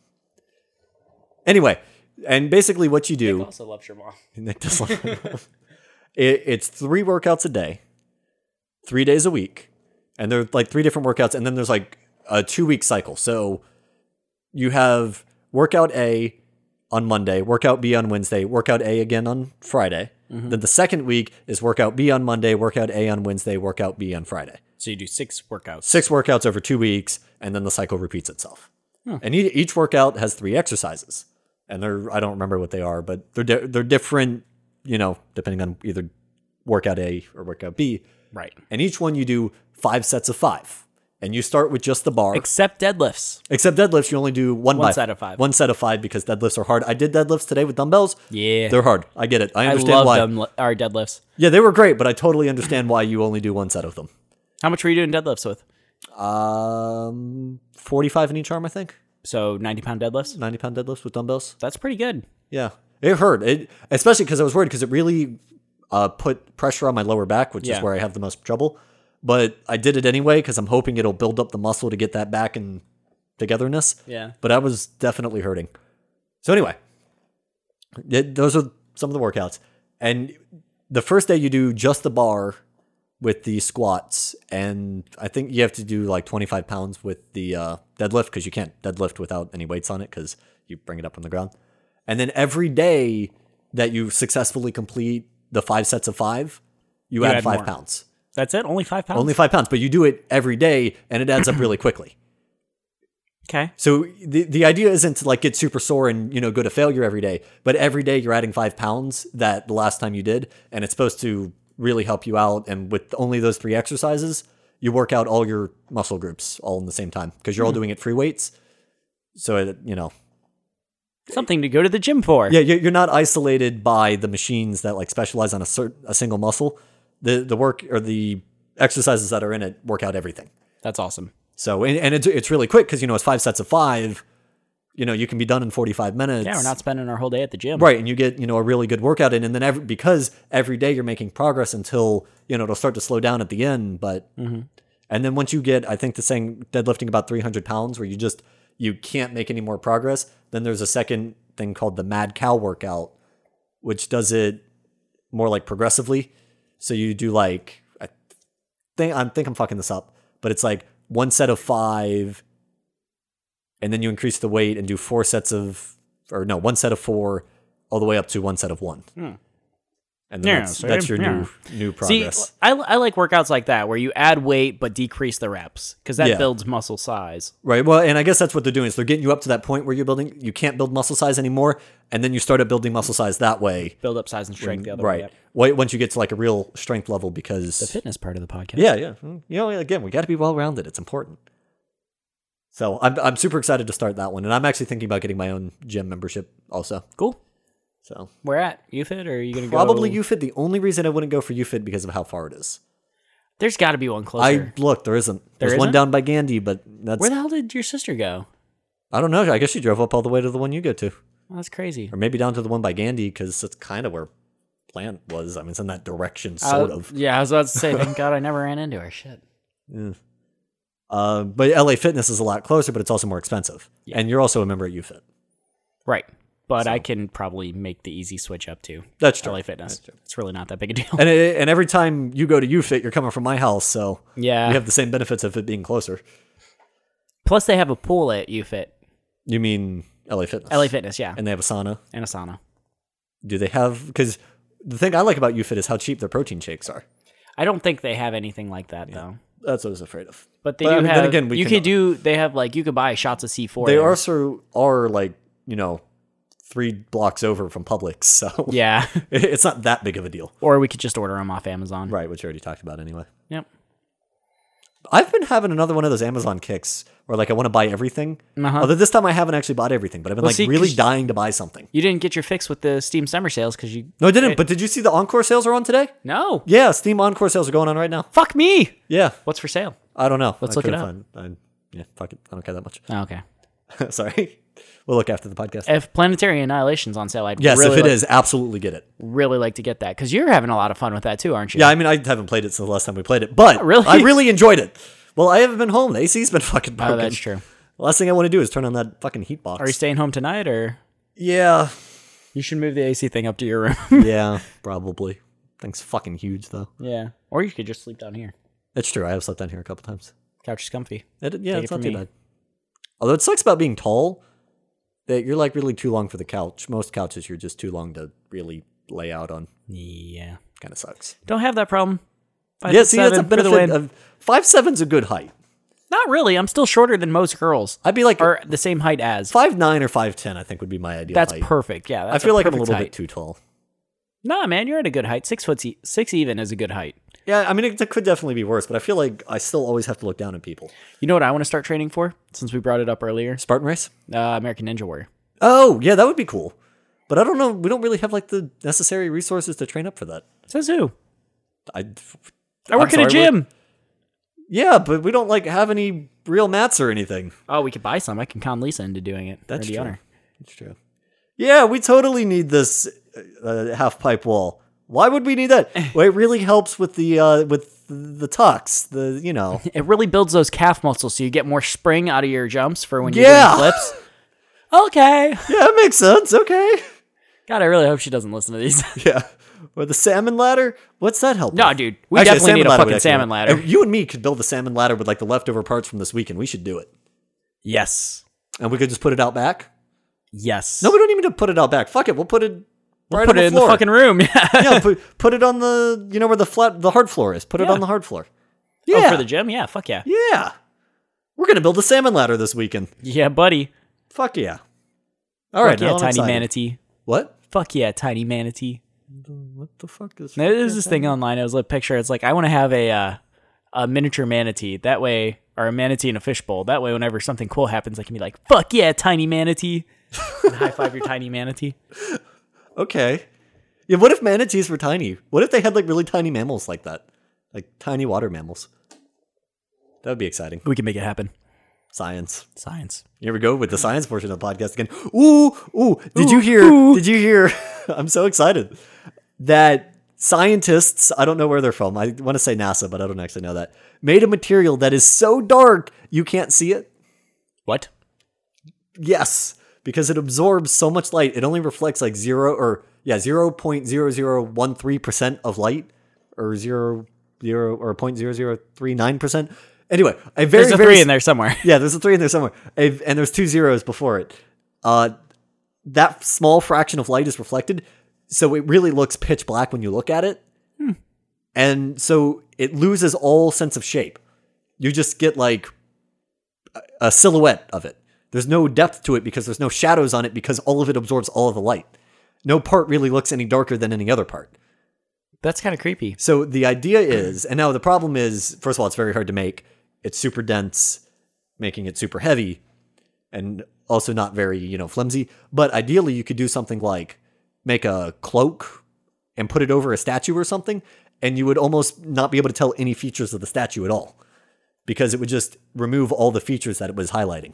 anyway, and basically what you do. Also loves your mom. Nick does love my mom. It, it's three workouts a day, three days a week, and they're like three different workouts, and then there's like a two week cycle. So you have workout A on Monday, workout B on Wednesday, workout A again on Friday. Mm-hmm. Then the second week is workout B on Monday, workout A on Wednesday, workout B on Friday. So you do six workouts. Six workouts over two weeks, and then the cycle repeats itself. And e- each workout has three exercises, and they're I don't remember what they are, but they're di- they're different, you know, depending on either workout A or workout B. Right. And each one you do five sets of five, and you start with just the bar. Except deadlifts. Except deadlifts, you only do one, One by set of five. One set of five because deadlifts are hard. I did deadlifts today with dumbbells. Yeah. They're hard. I get it. I I understand love why. them. Our deadlifts. Yeah, they were great, but I totally understand why you only do one set of them. How much were you doing deadlifts with? Um, forty-five in each arm, I think. So ninety pound deadlifts. ninety pound deadlifts with dumbbells. That's pretty good. Yeah, it hurt. It especially because I was worried because it really uh, put pressure on my lower back, which Yeah. is where I have the most trouble. But I did it anyway because I'm hoping it'll build up the muscle to get that back in togetherness. Yeah. But I was definitely hurting. So anyway, it- those are some of the workouts. And the first day you do just the bar with the squats, and I think you have to do like twenty-five pounds with the uh, deadlift because you can't deadlift without any weights on it because you bring it up from the ground. And then every day that you successfully complete the five sets of five, you, You add, add five more. pounds. That's it. Only five pounds. Only five pounds, but you do it every day, and it adds up really quickly. Okay. So the the idea isn't to like get super sore and you know go to failure every day, but every day you're adding five pounds that the last time you did, and it's supposed to really help you out. And with only those three exercises, you work out all your muscle groups all in the same time because you're all doing it free weights. So it, you know, Something to go to the gym for. yeah, you're you're not isolated by the machines that like specialize on a certain a single muscle. The the work or the exercises that are in it work out everything. That's awesome. So and, and it's it's really quick because you know it's five sets of five. You know you can be done in forty-five minutes. Yeah, we're not spending our whole day at the gym. right, and you get you know a really good workout in, and then every, because every day you're making progress until you know it'll start to slow down at the end. But and then once you get, I think the saying deadlifting about three hundred pounds, where you just you can't make any more progress. Then there's a second thing called the Mad Cow workout, which does it more like progressively. So you do like, I think, I think I'm fucking this up, but it's like one set of five, and then you increase the weight and do four sets of, or no, one set of four all the way up to one set of one. Hmm. And then Yeah, that's, so that's your yeah. new new See, progress. I, I like workouts like that where you add weight but decrease the reps because that Yeah. builds muscle size. Right. Well, and I guess that's what they're doing is they're getting you up to that point where you're building, you can't build muscle size anymore, and then you start up building muscle size that way. Build up size and strength the other Right. way. Yep. Wait, once you get to like a real strength level, because The fitness part of the podcast. yeah, yeah, you know, again, we got to be well rounded. It's important. So I'm I'm super excited to start that one, and I'm actually thinking about getting my own gym membership also. Cool. So Where at? U F I T or are you going to go? probably U F I T. The only reason I wouldn't go for U F I T because of how far it is. There's got to be one closer. I look, there isn't. There's There one isn't? down by Gandhi, but that's Where the hell did your sister go? I don't know. I guess she drove up all the way to the one you go to, Oh, that's crazy. or maybe down to the one by Gandhi because that's kind of where Plant was. I mean, it's in that direction, Uh, sort of. Yeah, I was about to say, thank God I never ran into her. Shit. Uh, but L A Fitness is a lot closer, but it's also more expensive. Yeah. And you're also a member at U F I T. Right. But I can probably make the easy switch up to That's true. L A Fitness. That's true. It's really not that big a deal. And it, and every time you go to U F I T, you're coming from my house, so Yeah. we have the same benefits of it being closer. Plus, they have a pool at U F I T. You mean L A Fitness? L A Fitness, yeah. And they have a sauna. And a sauna. Do they have? Because the thing I like about U F I T is how cheap their protein shakes are. I don't think they have anything like that, though. That's what I was afraid of. But they But, do I mean, have. then again, we you can- could do. They have like you could buy shots of C four. They there. also are like you know three blocks over from Publix, so Yeah. it's not that big of a deal, Or we could just order them off Amazon. right? Which we already talked about anyway. Yep. I've been having another one of those Amazon kicks where like I want to buy everything. Uh-huh. Although this time I haven't actually bought everything, but I've been Well, like see, really 'cause- dying to buy something. You didn't get your fix with the Steam Summer Sales because you. No, I didn't. But did you see the Encore sales are on today? No. Yeah, Steam Encore sales are going on right now. Fuck me. Yeah, What's for sale? I don't know. Let's I look it couldn't up. Find, I, yeah, fuck it. I don't care that much. Oh, okay. Sorry. We'll look after the podcast. If Planetary Annihilation's on sale, I'd Yes, really if it like, is, absolutely get it. really like to get that because you're having a lot of fun with that too, aren't you? Yeah, I mean, I haven't played it since the last time we played it, but Really? I really enjoyed it. Well, I haven't been home. The A C's been fucking broken. Oh, that's true. The last thing I want to do is turn on that fucking heat box. Are you staying home tonight, or yeah, you should move the A C thing up to your room? yeah, probably. Thing's fucking huge, though. Yeah. Or you could just sleep down here. It's true. I have slept down here a couple times. Couch is comfy. It, yeah, Take it's it not from too me. bad. Although it sucks about being tall, that you're like really too long for the couch. Most couches you're just too long to really lay out on. Yeah. Kind of sucks. Don't have that problem. Five Yeah, foot see, that's a seven for the benefit win. of five seven's a good height. Not really. I'm still shorter than most girls. I'd be like Or the same height as. five nine or five ten. I think would be my ideal. That's height. perfect. Yeah. That's I feel a like I'm a perfect little height. bit too tall. Nah, man, you're at a good height. Six foot, e- six even is a good height. Yeah, I mean, it, it could definitely be worse, but I feel like I still always have to look down at people. You know what I want to start training for? Since we brought it up earlier, Spartan race? uh, American Ninja Warrior. Oh, yeah, that would be cool. But I don't know. We don't really have like the necessary resources to train up for that. Says who? I, I work I'm at a sorry, gym. yeah, but we don't like have any real mats or anything. Oh, we could buy some. I can con Lisa into doing it. That's or the true. owner. That's true. Yeah, we totally need this uh, half pipe wall. Why would we need that? Well, it really helps with the uh, with the tux. The you know. It really builds those calf muscles, so you get more spring out of your jumps for when you're Yeah. doing flips. Okay. Yeah, it makes sense. Okay. God, I really hope she doesn't listen to these. Yeah. Or the salmon ladder. What's that help? No, with? dude, we Actually, definitely need a would fucking actually salmon work. ladder. And you and me could build the salmon ladder with like the leftover parts from this weekend. We should do it, Yes. and we could just put it out back. Yes. No, we don't even need to put it out back. Fuck it. We'll put it right Put on it the in the floor. fucking room. Yeah. Yeah, put, put it on the you know where the flat the hard floor is. Put it Yeah. on the hard floor. Oh, Yeah. for the gym? Yeah, fuck yeah. Yeah. We're gonna build a salmon ladder this weekend. Yeah, buddy. Fuck yeah. All right, Fuck yeah, now I'm tiny excited. manatee. What? Fuck yeah, tiny manatee. What the fuck is? Now, there's this thing online. It was a picture. It's like I want to have a uh, a miniature manatee. That way, or a manatee in a fishbowl. That way, whenever something cool happens, I can be like, "Fuck yeah, tiny manatee!" and high five your tiny manatee. Okay. Yeah. What if manatees were tiny? What if they had like really tiny mammals like that, like tiny water mammals? That would be exciting. We can make it happen. Science. Science. Here we go with the science portion of the podcast again. Ooh, ooh. Did you hear? Did you hear? I'm so excited that scientists, I don't know where they're from. I want to say NASA, but I don't actually know that. Made a material that is so dark you can't see it. What? Yes, because it absorbs so much light. It only reflects like zero or yeah, zero point zero zero one three percent of light, or zero zero or zero point zero zero three nine percent. Anyway, a very There's a very three in there somewhere. Yeah, there's a three in there somewhere, a, and there's two zeros before it. Uh, that small fraction of light is reflected, so it really looks pitch black when you look at it, hmm. and so it loses all sense of shape. You just get like a, a silhouette of it. There's no depth to it because there's no shadows on it because all of it absorbs all of the light. No part really looks any darker than any other part. That's kind of creepy. So the idea is, and now the problem is, first of all, it's very hard to make. It's super dense, making it super heavy, and also not very, you know, flimsy. But ideally, you could do something like make a cloak and put it over a statue or something, and you would almost not be able to tell any features of the statue at all because it would just remove all the features that it was highlighting.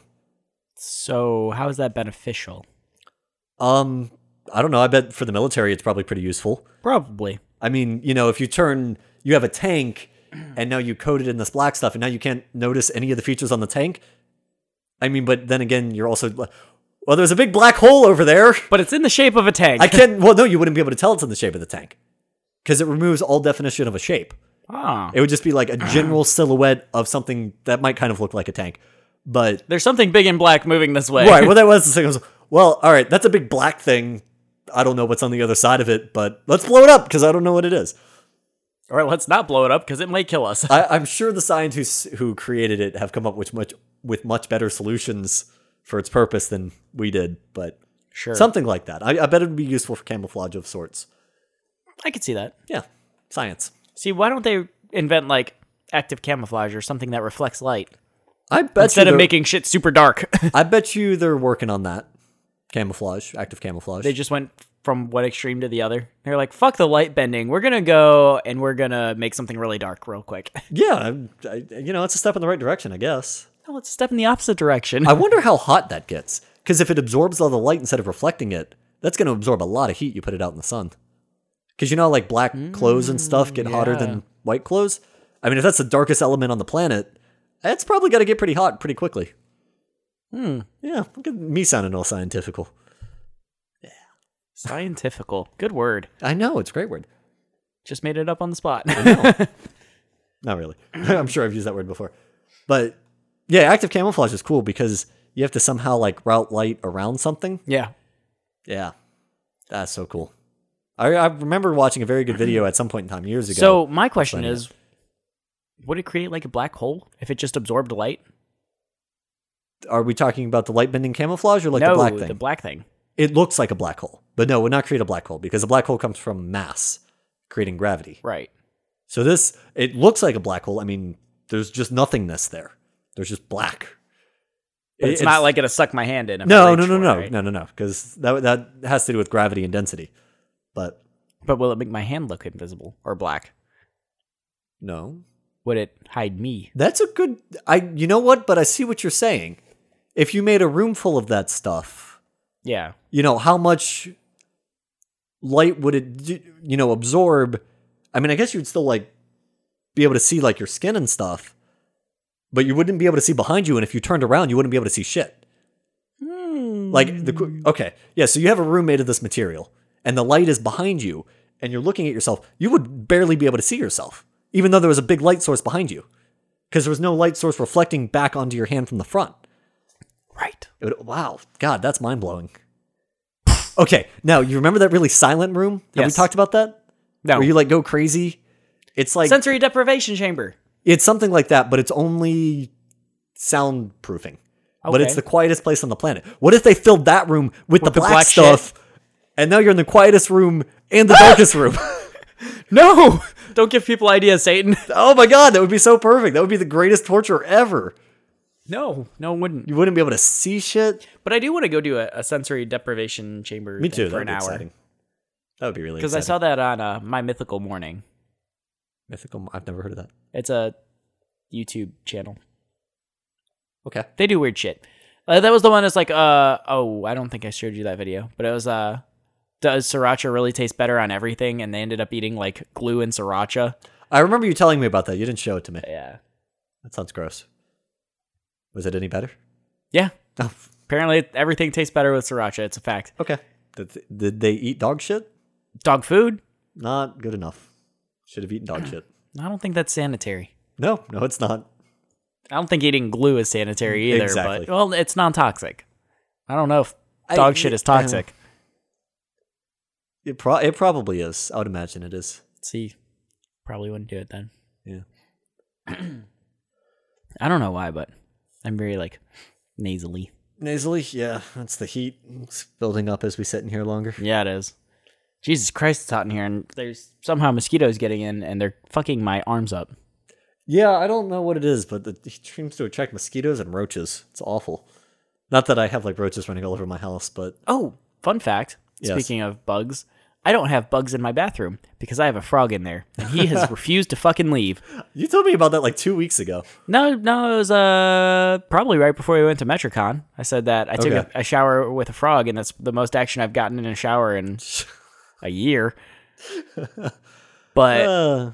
So how is that beneficial? Um, I don't know. I bet for the military, it's probably pretty useful. Probably. I mean, you know, if you turn, you have a tank and now you coat it in this black stuff and now you can't notice any of the features on the tank. I mean, but then again, you're also, well, there's a big black hole over there. But it's in the shape of a tank. I can't, well, no, you wouldn't be able to tell it's in the shape of the tank because it removes all definition of a shape. Ah. It would just be like a general silhouette of something that might kind of look like a tank. But there's something big and black moving this way. Right, well, that was the thing. I was, well, all right, that's a big black thing. I don't know what's on the other side of it, but let's blow it up because I don't know what it is. Or let's not blow it up because it might kill us. I, I'm sure the scientists who created it have come up with much with much better solutions for its purpose than we did, but Sure. something like that. I, I bet it would be useful for camouflage of sorts. I could see that. Yeah, science. See, why don't they invent like active camouflage or something that reflects light I bet instead you of they're- making shit super dark? I bet you they're working on that. Camouflage, active camouflage. They just went from one extreme to the other. They're like, fuck the light bending. We're going to go and we're going to make something really dark real quick. yeah, I, I, you know, it's a step in the right direction, I guess. No, it's a step in the opposite direction. I wonder how hot that gets. Because if it absorbs all the light instead of reflecting it, that's going to absorb a lot of heat. You put it out in the sun. Because you know, like black clothes and stuff get hotter yeah. than white clothes. I mean, if that's the darkest element on the planet, it's probably got to get pretty hot pretty quickly. Hmm. Yeah, look at me sounding all scientifical. Scientifical. Good word. I know, it's a great word. Just made it up on the spot. Not really. I'm sure I've used that word before. But yeah, active camouflage is cool because you have to somehow like route light around something. Yeah. Yeah, that's so cool. I, I remember watching a very good video at some point in time years ago. So my question Funny. is, would it create like a black hole if it just absorbed light? Are we talking about the light bending camouflage or like no, the black thing? the black thing. It looks like a black hole, but no, it would not create a black hole because a black hole comes from mass creating gravity. Right. So this, it looks like a black hole. I mean, there's just nothingness there. There's just black. But It- it's, not like going to suck my hand in. if I no, reach no, no, for it, no, right? no, no, no, because that that has to do with gravity and density. But But will it make my hand look invisible or black? no, Would it hide me? that's a good. I, you know what? But I see what you're saying. If you made a room full of that stuff, Yeah. you know, how much light would it, do- you know, absorb? I mean, I guess you'd still like be able to see like your skin and stuff, but you wouldn't be able to see behind you. And if you turned around, you wouldn't be able to see shit. Like the qu- okay, yeah. So you have a room made of this material, and the light is behind you, and you're looking at yourself. You would barely be able to see yourself, even though there was a big light source behind you, because there was no light source reflecting back onto your hand from the front. Right. It would, wow, God, that's mind blowing. Okay, now you remember that really silent room? Have we Yes. talked about that? No. Where you like go crazy? It's like Sensory deprivation chamber. it's something like that, but it's only soundproofing. But it's Okay. the quietest place on the planet. What if they filled that room with, the the black, black stuff, and now you're in the quietest room and the darkest room? No! Don't give people ideas, Satan. Oh my God, that would be so perfect. That would be the greatest torture ever. No, no, it wouldn't. You wouldn't be able to see shit. But I do want to go do a, a sensory deprivation chamber Me thing too. for That'd an be hour. exciting. That would be really Because I exciting. saw that on uh, My Mythical Morning. Mythical. I've never heard of that. It's a YouTube channel. Okay. They do weird shit. Uh, that was the one that's like, uh, oh, I don't think I showed you that video, but it was, uh, does sriracha really taste better on everything? And they ended up eating like glue and sriracha. I remember you telling me about that. You didn't show it to me. Yeah. That sounds gross. Was it any better? Yeah. Oh, Apparently everything tastes better with sriracha. It's a fact. okay. Did, did they eat dog shit? Dog food? Not good enough. Should have eaten dog shit. I don't think that's sanitary. No, no, it's not. I don't think eating glue is sanitary either. Exactly. But well, it's non-toxic. I don't know if dog I, shit is toxic. It pro- it probably is. I would imagine it is. See, probably wouldn't do it then. Yeah. I don't know why, but I'm very like nasally. Nasally, yeah. That's the heat. It's building up as we sit in here longer. Yeah, it is. Jesus Christ, it's hot in here, and there's somehow mosquitoes getting in, and they're fucking my arms up. Yeah, I don't know what it is, but it seems to attract mosquitoes and roaches. It's awful. Not that I have like roaches running all over my house, but Oh, fun fact. Yes. Speaking of bugs, I don't have bugs in my bathroom because I have a frog in there, and he has refused to fucking leave. you told me about that like two weeks ago. No, no, it was uh probably right before we went to Metrocon. I said that I took Okay. a, a shower with a frog, and that's the most action I've gotten in a shower in a year. But Uh,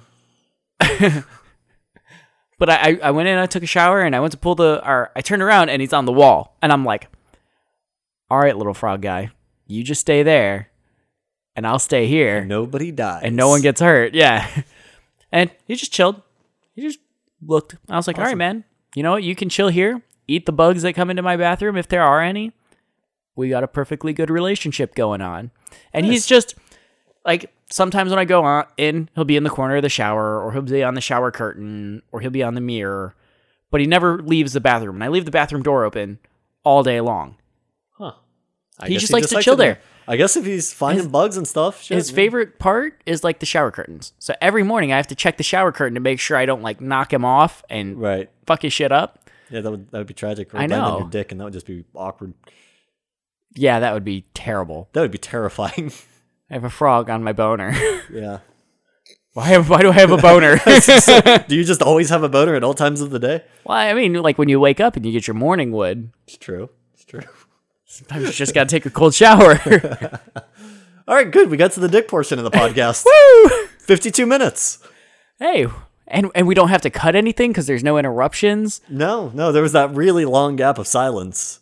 but I I went in, I took a shower, and I went to pull the or I turned around, and he's on the wall, and I'm like, all right, little frog guy, you just stay there, and I'll stay here. nobody dies. And no one gets hurt. Yeah. And he just chilled. He just looked. I was like, all right, Awesome. man, you know what? You can chill here, eat the bugs that come into my bathroom if there are any. We got a perfectly good relationship going on. And he's Nice. just like, sometimes when I go on in, he'll be in the corner of the shower, or he'll be on the shower curtain, or he'll be on the mirror, but he never leaves the bathroom. And I leave the bathroom door open all day long. Huh. I He guess just likes to chill it there. there. I guess if he's finding bugs and stuff, shit, His yeah. favorite part is like the shower curtains. So every morning I have to check the shower curtain to make sure I don't like knock him off and Right. fuck his shit up. Yeah, that would that would be tragic. Or I land on know. your dick, and that would just be awkward. Yeah, that would be terrible. That would be terrifying. I have a frog on my boner. yeah. why, why do I have a boner? Do you just always have a boner at all times of the day? Well, I mean, like when you wake up and you get your morning wood, It's true. It's true. sometimes you just gotta take a cold shower. All right, good. We got to the dick portion of the podcast. Woo! fifty-two minutes. Hey, and and we don't have to cut anything because there's no interruptions. No, no, there was that really long gap of silence.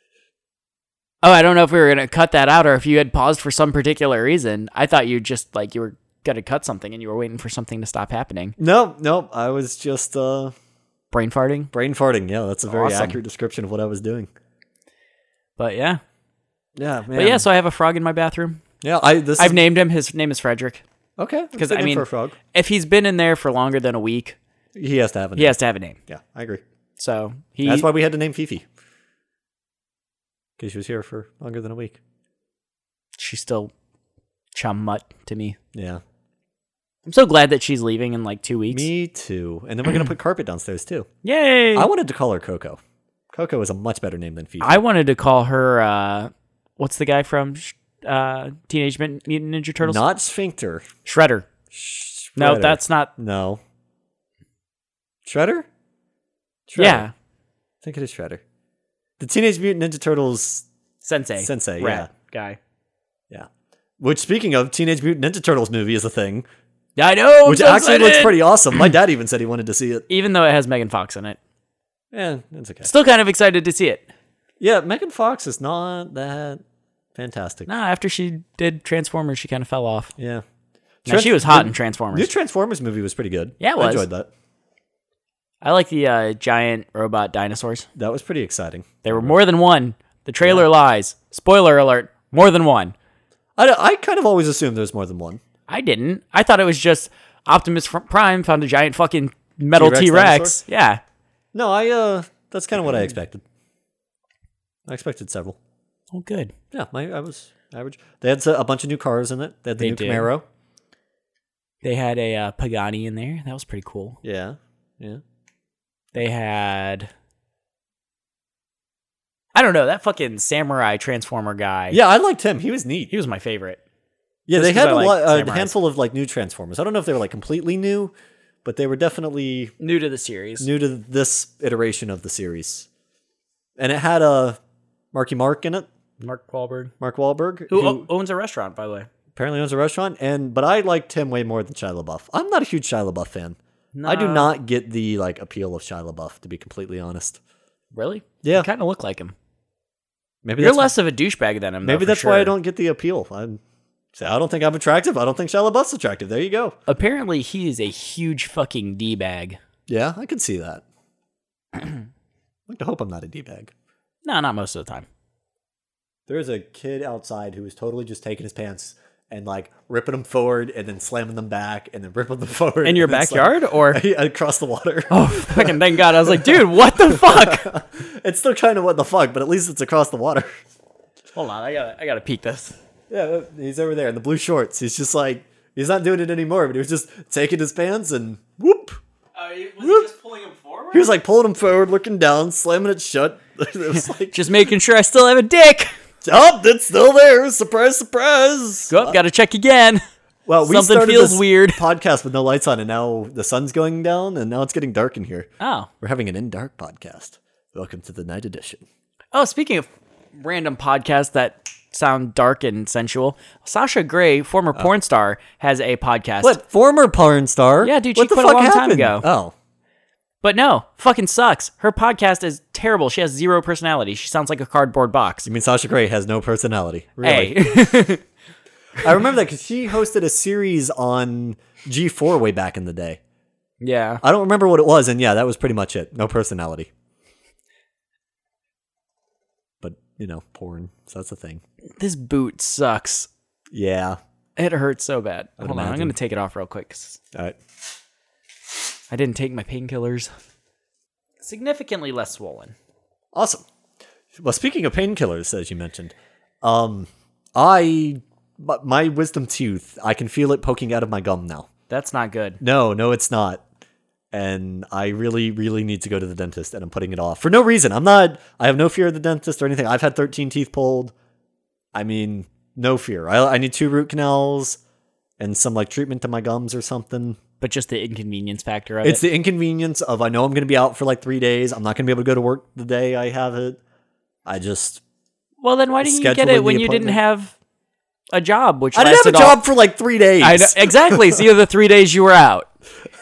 Oh, I don't know if we were gonna cut that out or if you had paused for some particular reason. I thought you just like you were gonna cut something and you were waiting for something to stop happening. No, no, I was just uh, Brain farting. brain farting. Yeah, that's a very Awesome. accurate description of what I was doing. But yeah. Yeah, man. But yeah, so I have a frog in my bathroom. yeah, I this I've is, named him. His name is Frederick. okay Because that's a I good name mean, for a frog. if he's been in there for longer than a week, He has to have a name. he has to have a name. Yeah, I agree. So he. That's why we had to name Fifi. Because she was here for longer than a week. she's still chum mutt to me. Yeah. I'm so glad that she's leaving in like two weeks. Me too. And then we're going to put carpet downstairs too. Yay! I wanted to call her Coco. Coco is a much better name than Fifi. I wanted to call her. Uh, what's the guy from uh, Teenage Mutant Ninja Turtles? Not Sphincter. Shredder. No, Shredder. that's not. No. Shredder? Shredder? Yeah, I think it is Shredder. The Teenage Mutant Ninja Turtles Sensei. Sensei, Rat guy. yeah. Which, speaking of, Teenage Mutant Ninja Turtles movie is a thing, Yeah, I know. I'm which so actually looks excited! pretty awesome. My dad even said he wanted to see it. Even though it has Megan Fox in it, Yeah, that's okay. still kind of excited to see it. Yeah, Megan Fox is not that fantastic. Nah, after she did Transformers, she kind of fell off. Yeah. Now, Trans- she was hot the in Transformers. New Transformers movie was pretty good. Yeah, it I was. enjoyed that. I like the uh, giant robot dinosaurs. That was pretty exciting. There were more than one. The trailer lies. Spoiler alert, more than one. I, I kind of always assumed there's more than one. I didn't. I thought it was just Optimus Fr- Prime found a giant fucking metal T-Rex T-Rex. Yeah. No, I uh, that's kind of what I expected. I expected several. Oh, good. Yeah, my I was average. They had a bunch of new cars in it. They had the They new did. Camaro. They had a uh, Pagani in there. That was pretty cool. Yeah, yeah. They had... I don't know, that fucking samurai transformer guy. Yeah, I liked him. He was neat. He was my favorite. Yeah, Just they 'cause had I a, like lot, a samurais. handful of like new Transformers. I don't know if they were like completely new, but they were definitely New to the series. new to this iteration of the series. And it had a Marky Mark in it, Mark Wahlberg. Mark Wahlberg, Who, who o- owns a restaurant, by the way. apparently owns a restaurant. And but I liked him way more than Shia LaBeouf. I'm not a huge Shia LaBeouf fan. I do Nah. not get the like appeal of Shia LaBeouf, to be completely honest. Really? Yeah. You kind of look like him. Maybe You're that's less of a douchebag than him, though, maybe for that's why I sure. don't get the appeal. I'm So I don't think I'm attractive. I don't think Shia LaBeouf's attractive. There you go. Apparently, he is a huge fucking D-bag. Yeah, I can see that. I like to hope I'm not a D-bag. No, not most of the time. There's a kid outside who was totally just taking his pants and like ripping them forward and then slamming them back and then ripping them forward. In your backyard or across the water? Oh, fucking thank God. I was like, dude, what the fuck? It's still kind of what the fuck, but at least it's across the water. Hold on, I gotta, I gotta peek this. Yeah, he's over there in the blue shorts. He's just like, he's not doing it anymore, but he was just taking his pants and whoop. Uh, was Whoop. he just pulling him forward? He was like pulling him forward, looking down, slamming it shut. It was like, Just making sure I still have a dick. oh, it's still there. Surprise, surprise. Go up, gotta check again. Well, we Something started feels this weird. podcast with no lights on, and now the sun's going down, and now it's getting dark in here. Oh. We're having an in dark podcast. Welcome to the night edition. Oh, speaking of random podcasts that sound dark and sensual, Sasha Grey, former porn star, has a podcast. What, former porn star? Yeah, dude, what she the quit a fuck long time happened? ago. Oh, But no, fucking sucks. Her podcast is terrible. She has zero personality. She sounds like a cardboard box. you mean Sasha Grey has no personality? Really? Hey. I remember that because she hosted a series on G four way back in the day. Yeah. I don't remember what it was, and yeah, that was pretty much it. No personality. But, you know, porn, so that's a thing. This boot sucks. Yeah. It hurts so bad. Hold on, I'm imagine. going to take it off real quick. 'Cause All right. I didn't take my painkillers. Significantly less swollen. Awesome. Well, speaking of painkillers, as you mentioned, um, I my- my wisdom tooth, I can feel it poking out of my gum now. That's not good. No, no, it's not. And I really, really need to go to the dentist, and I'm putting it off for no reason. I'm not. I have no fear of the dentist or anything. I've had thirteen teeth pulled. I mean, no fear. I, I need two root canals and some like treatment to my gums or something. But just the inconvenience factor of It's it. the inconvenience of I know I'm going to be out for like three days. I'm not going to be able to go to work the day I have it. I just Well, then why didn't you get scheduling it when the you didn't appointment. have a job? Which I didn't have a lasted all- job for like three days. I know exactly. So the three days you were out,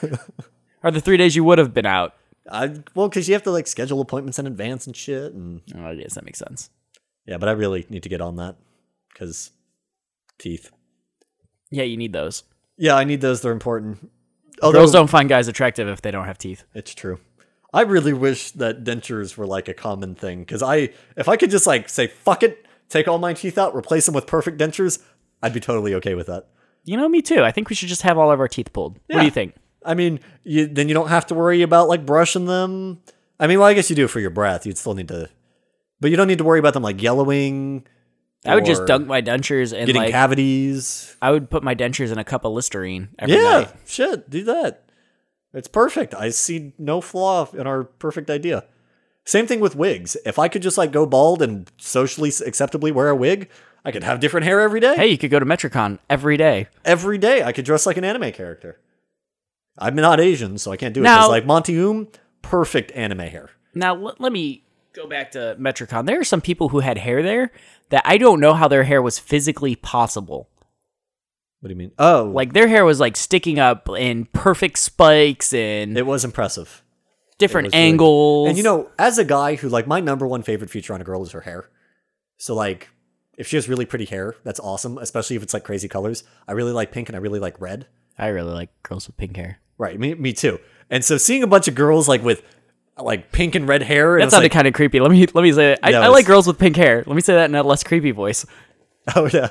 or the three days you would have been out. I well, because you have to like schedule appointments in advance and shit, and Oh, I guess that makes sense. yeah. But I really need to get on that because teeth. Yeah, you need those. Yeah, I need those. They're important. Although, Girls don't find guys attractive if they don't have teeth. It's true. I really wish that dentures were like a common thing because I, if I could just like say fuck it, take all my teeth out, replace them with perfect dentures, I'd be totally okay with that. You know, me too. I think we should just have all of our teeth pulled. What Yeah. do you think? I mean, you, then you don't have to worry about like brushing them. I mean, well, I guess you do for your breath. You'd still need to, but you don't need to worry about them like yellowing. I would just or dunk my dentures and getting like cavities. I would put my dentures in a cup of Listerine every Yeah, night. shit, do that. It's perfect. I see no flaw in our perfect idea. Same thing with wigs. If I could just like go bald and socially acceptably wear a wig, I could have different hair every day. Hey, you could go to Metricon every day. Every day, I could dress like an anime character. I'm not Asian, so I can't do it. Now- Because like Monty Oom, perfect anime hair. Now, l- let me go back to Metricon. There are some people who had hair there that I don't know how their hair was physically possible. What do you mean? Oh, Like, their hair was, like, sticking up in perfect spikes and it was impressive. different It was really- angles. And you know, as a guy who like my number one favorite feature on a girl is her hair. So like, if she has really pretty hair, that's awesome. Especially if it's like crazy colors. I really like pink and I really like red. I really like girls with pink hair. Right, me, me too. And so seeing a bunch of girls like with like pink and red hair, and That it's sounded like, kind of creepy. Let me let me say it. I, Yeah, it I was- like girls with pink hair. Let me say that in a less creepy voice. oh yeah.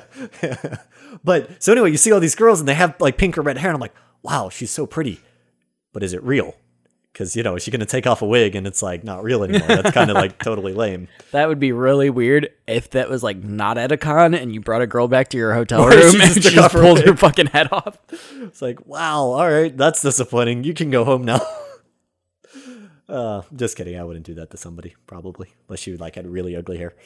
But so anyway, you see all these girls and they have like pink or red hair, and I'm like, wow, she's so pretty. But is it real? Because you know, is she gonna take off a wig and it's like not real anymore? That's kind of like totally lame. That would be really weird if that was like not at a con and you brought a girl back to your hotel Or room she and just she took just off her pulled wig. her fucking head off. It's like, wow, all right, that's disappointing. You can go home now. uh, just kidding. I wouldn't do that to somebody, probably, unless you like had really ugly hair.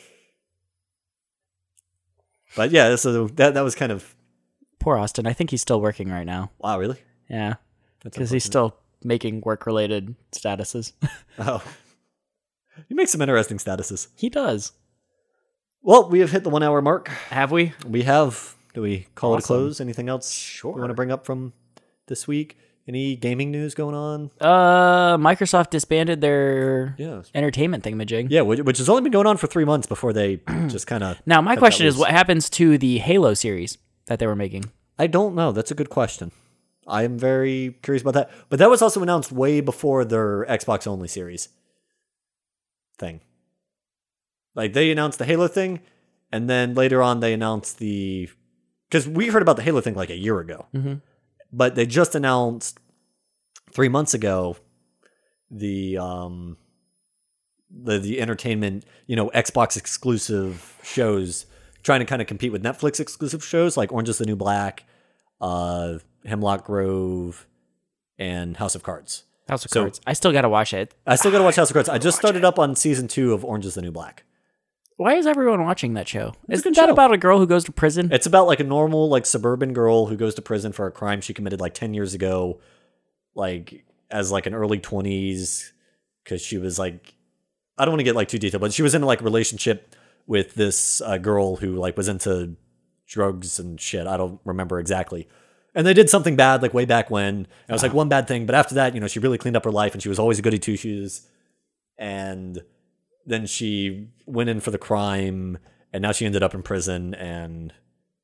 But yeah, so that that was kind of Poor Austin. I think he's still working right now. wow, really? Yeah, That's because he's still making work-related statuses. oh, you make some interesting statuses. He does. Well, we have hit the one hour mark. Have we? We have. Do we call it a Awesome. close? Anything else Sure. you want to bring up from this week? Any gaming news going on? Uh, Microsoft disbanded their Yeah. entertainment thingamajig. Yeah, which, which has only been going on for three months before they just kind of. Now, my question is, what happens to the Halo series that they were making? I don't know. That's a good question. I am very curious about that. But that was also announced way before their Xbox only series thing. Like they announced the Halo thing, and then later on they announced the because we heard about the Halo thing like a year ago, Mm-hmm. but they just announced three months ago the um the the entertainment, you know, Xbox exclusive shows, trying to kind of compete with Netflix exclusive shows like Orange is the New Black, uh, Hemlock Grove, and House of Cards. House of So- Cards. I still gotta watch it. I still gotta watch House of Cards. I just started up on season two of Orange is the New Black. Why is everyone watching that show? It's a Isn't good that show. about a girl who goes to prison? It's about like a normal like suburban girl who goes to prison for a crime she committed like ten years ago, like as like an early twenties, because she was like, I don't want to get like too detailed, but she was in like a relationship with this uh, girl who like was into drugs and shit. I don't remember exactly. And they did something bad like way back when. And it was like one bad thing, but after that, you know, she really cleaned up her life and she was always a goody two shoes. And then she went in for the crime, and now she ended up in prison. And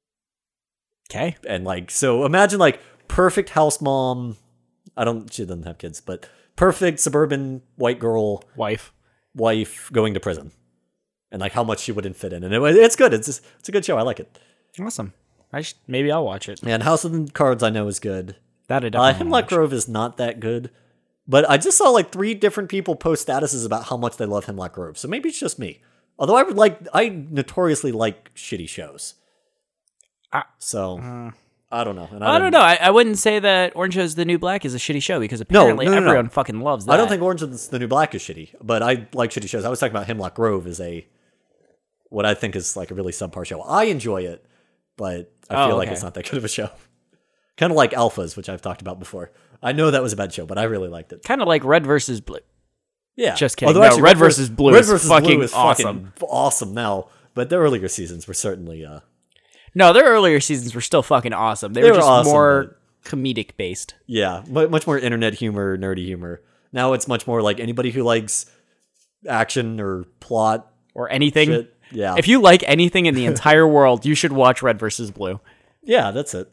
Okay. and like, so imagine like perfect house mom. I don't, she doesn't have kids, but perfect suburban white girl Wife. wife going to prison, and like how much she wouldn't fit in. And it, it's good. It's just, it's a good show. I like it. Awesome. I should, maybe I'll watch it. And House of the Cards I know is good. That I Uh, definitely Hemlock watch. Grove is not that good, but I just saw like three different people post statuses about how much they love Hemlock Grove. So maybe it's just me. Although I would like, I notoriously like shitty shows. Ah. So I don't know. And I don't know. I, I wouldn't say that Orange is the New Black is a shitty show because No, apparently no, no, no. everyone fucking loves that. I don't think Orange is the New Black is shitty, but I like shitty shows. I was talking about Hemlock Grove as a what I think is like a really subpar show. I enjoy it, but I Oh, feel like okay. it's not that good of a show. Kind of like Alphas, which I've talked about before. I know that was a bad show, but I really liked it. Kind of like Red versus Blue. Yeah, Just kidding. No, Red versus Blue is fucking fucking awesome. awesome now. But the earlier seasons were certainly uh, No, their earlier seasons were still fucking awesome. They, They were were just awesome, more comedic based. yeah, mu- much more internet humor, nerdy humor. Now it's much more like anybody who likes action or plot Or anything. shit. Yeah, If you like anything in the entire world, you should watch Red versus Blue. yeah, that's it.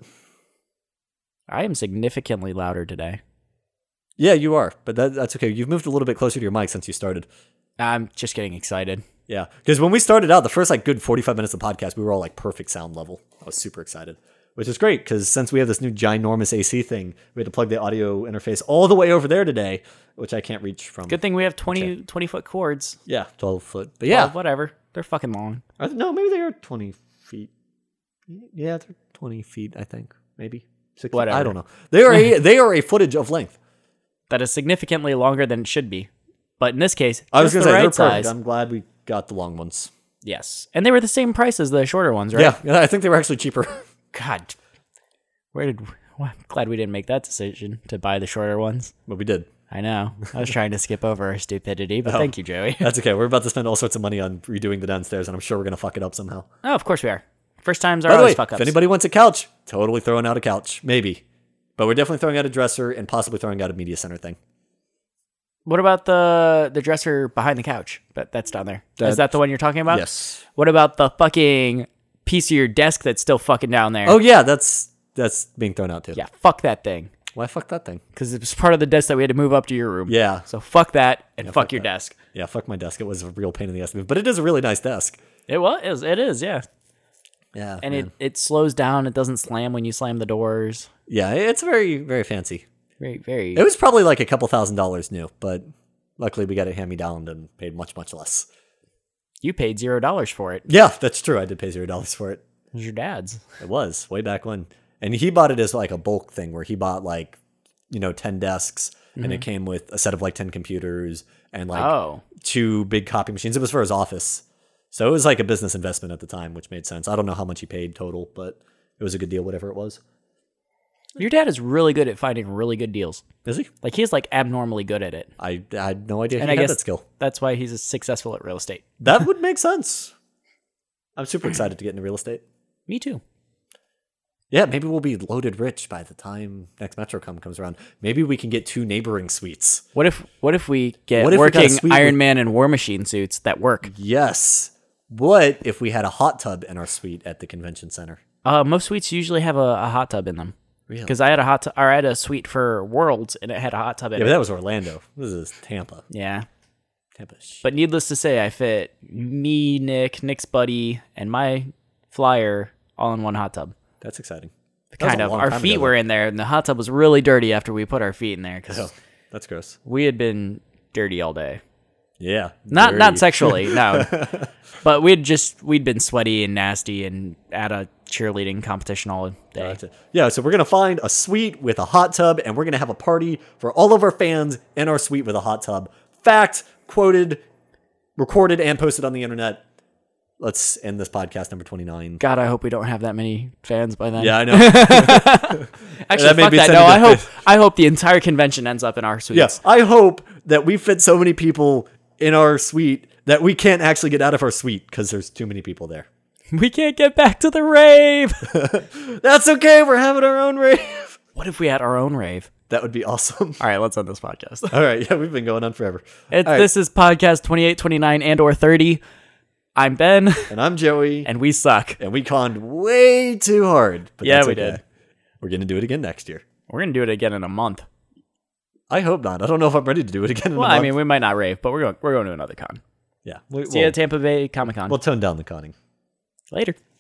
I am significantly louder today. Yeah, you are, but that, that's okay. You've moved a little bit closer to your mic since you started. I'm just getting excited. Yeah, because when we started out, the first like good forty-five minutes of the podcast, we were all like perfect sound level. I was super excited, which is great because since we have this new ginormous A C thing, we had to plug the audio interface all the way over there today, which I can't reach from. Good thing we have twenty, twenty foot cords. Yeah, twelve foot. But Yeah. yeah, whatever. They're fucking long. Are they- no, maybe they are twenty feet. Yeah, they're twenty feet. I think maybe. Six feet. Whatever. I don't know. They are a they are a footage of length. That is significantly longer than it should be. But in this case, I was just gonna the say right they're perfect. size. I'm glad we got the long ones. Yes. And they were the same price as the shorter ones, right? Yeah, yeah, I think they were actually cheaper. God. Where did... Well, I'm glad we didn't make that decision to buy the shorter ones. But we did. I know. I was trying to skip over our stupidity, but Oh. thank you, Joey. That's okay. We're about to spend all sorts of money on redoing the downstairs, and I'm sure we're gonna fuck it up somehow. Oh, of course we are. First times are By the always way, fuck ups. if anybody wants a couch, totally throwing out a couch, maybe. But we're definitely throwing out a dresser and possibly throwing out a media center thing. What about the the dresser behind the couch? That that's down there. Is That- that the one you're talking about? Yes. What about the fucking piece of your desk that's still fucking down there? Oh yeah, that's that's being thrown out too. yeah, fuck that thing. Why fuck that thing? Because it was part of the desk that we had to move up to your room. Yeah. So fuck that and fuck, fuck your that. desk. Yeah, fuck my desk. It was a real pain in the ass to move, but it is a really nice desk. It was. It is. Yeah. Yeah. And man. it, it slows down. It doesn't slam when you slam the doors. Yeah, it's very very fancy. Very, very. It was probably like a couple thousand dollars new, but luckily we got it hand me down and paid much much less. You paid zero dollars for it. Yeah, that's true. I did pay zero dollars for it. It was your dad's. It was way back when, and he bought it as like a bulk thing where he bought like, you know, ten desks, and it came with a set of like ten computers and like Oh. two big copy machines. It was for his office, so it was like a business investment at the time, which made sense. I don't know how much he paid total, but it was a good deal, whatever it was. Your dad is really good at finding really good deals. Is he? Like he's like abnormally good at it. I, I had no idea he And I had guess that skill. that's why he's successful at real estate. That would make sense. I'm super excited to get into real estate. Me too. Yeah, maybe we'll be loaded rich by the time next MetroCom comes around. Maybe we can get two neighboring suites. What if what if we get What if we got a working suite Iron with- Man and War Machine suits that work? Yes. What if we had a hot tub in our suite at the convention center? Uh, most suites usually have a, a hot tub in them. Really? Because I had a hot tub, or I had a suite for Worlds, and it had a hot tub in Yeah, but it. that was Orlando. This is Tampa. Yeah. Tampa. Shit. But needless to say, I fit me, Nick, Nick's buddy, and my flyer all in one hot tub. That's exciting. That was Kind a of. long Our time feet ago, were though. in there, and the hot tub was really dirty after we put our feet in there because Oh, that's gross. we had been dirty all day. Yeah. Not dirty. not sexually, no. But we'd just we'd been sweaty and nasty and at a cheerleading competition all day. That's it. Yeah, so we're going to find a suite with a hot tub, and we're going to have a party for all of our fans in our suite with a hot tub. Fact, quoted, recorded, and posted on the internet. Let's end this podcast number twenty-nine. God, I hope we don't have that many fans by then. Yeah, I know. Actually, That made fuck me that. send No, it I to- hope I hope the entire convention ends up in our suites. Yes, I hope that we fit so many people in our suite that we can't actually get out of our suite because there's too many people there. We can't get back to the rave. That's okay. We're having our own rave. What if we had our own rave? That would be awesome. All right, let's end this podcast. All right. Yeah, we've been going on forever. It's, All right. This is podcast twenty-eight, twenty-nine, and or thirty. I'm Ben, And I'm Joey. and we suck. And we conned way too hard. But Yeah, that's we okay. did. We're going to do it again next year. We're going to do it again in a month. I hope not. I don't know if I'm ready to do it again in Well, a month. I mean, we might not rave, but we're going we're going to another con. yeah. We, See you we'll, at Tampa Bay Comic Con. we'll tone down the conning. Later.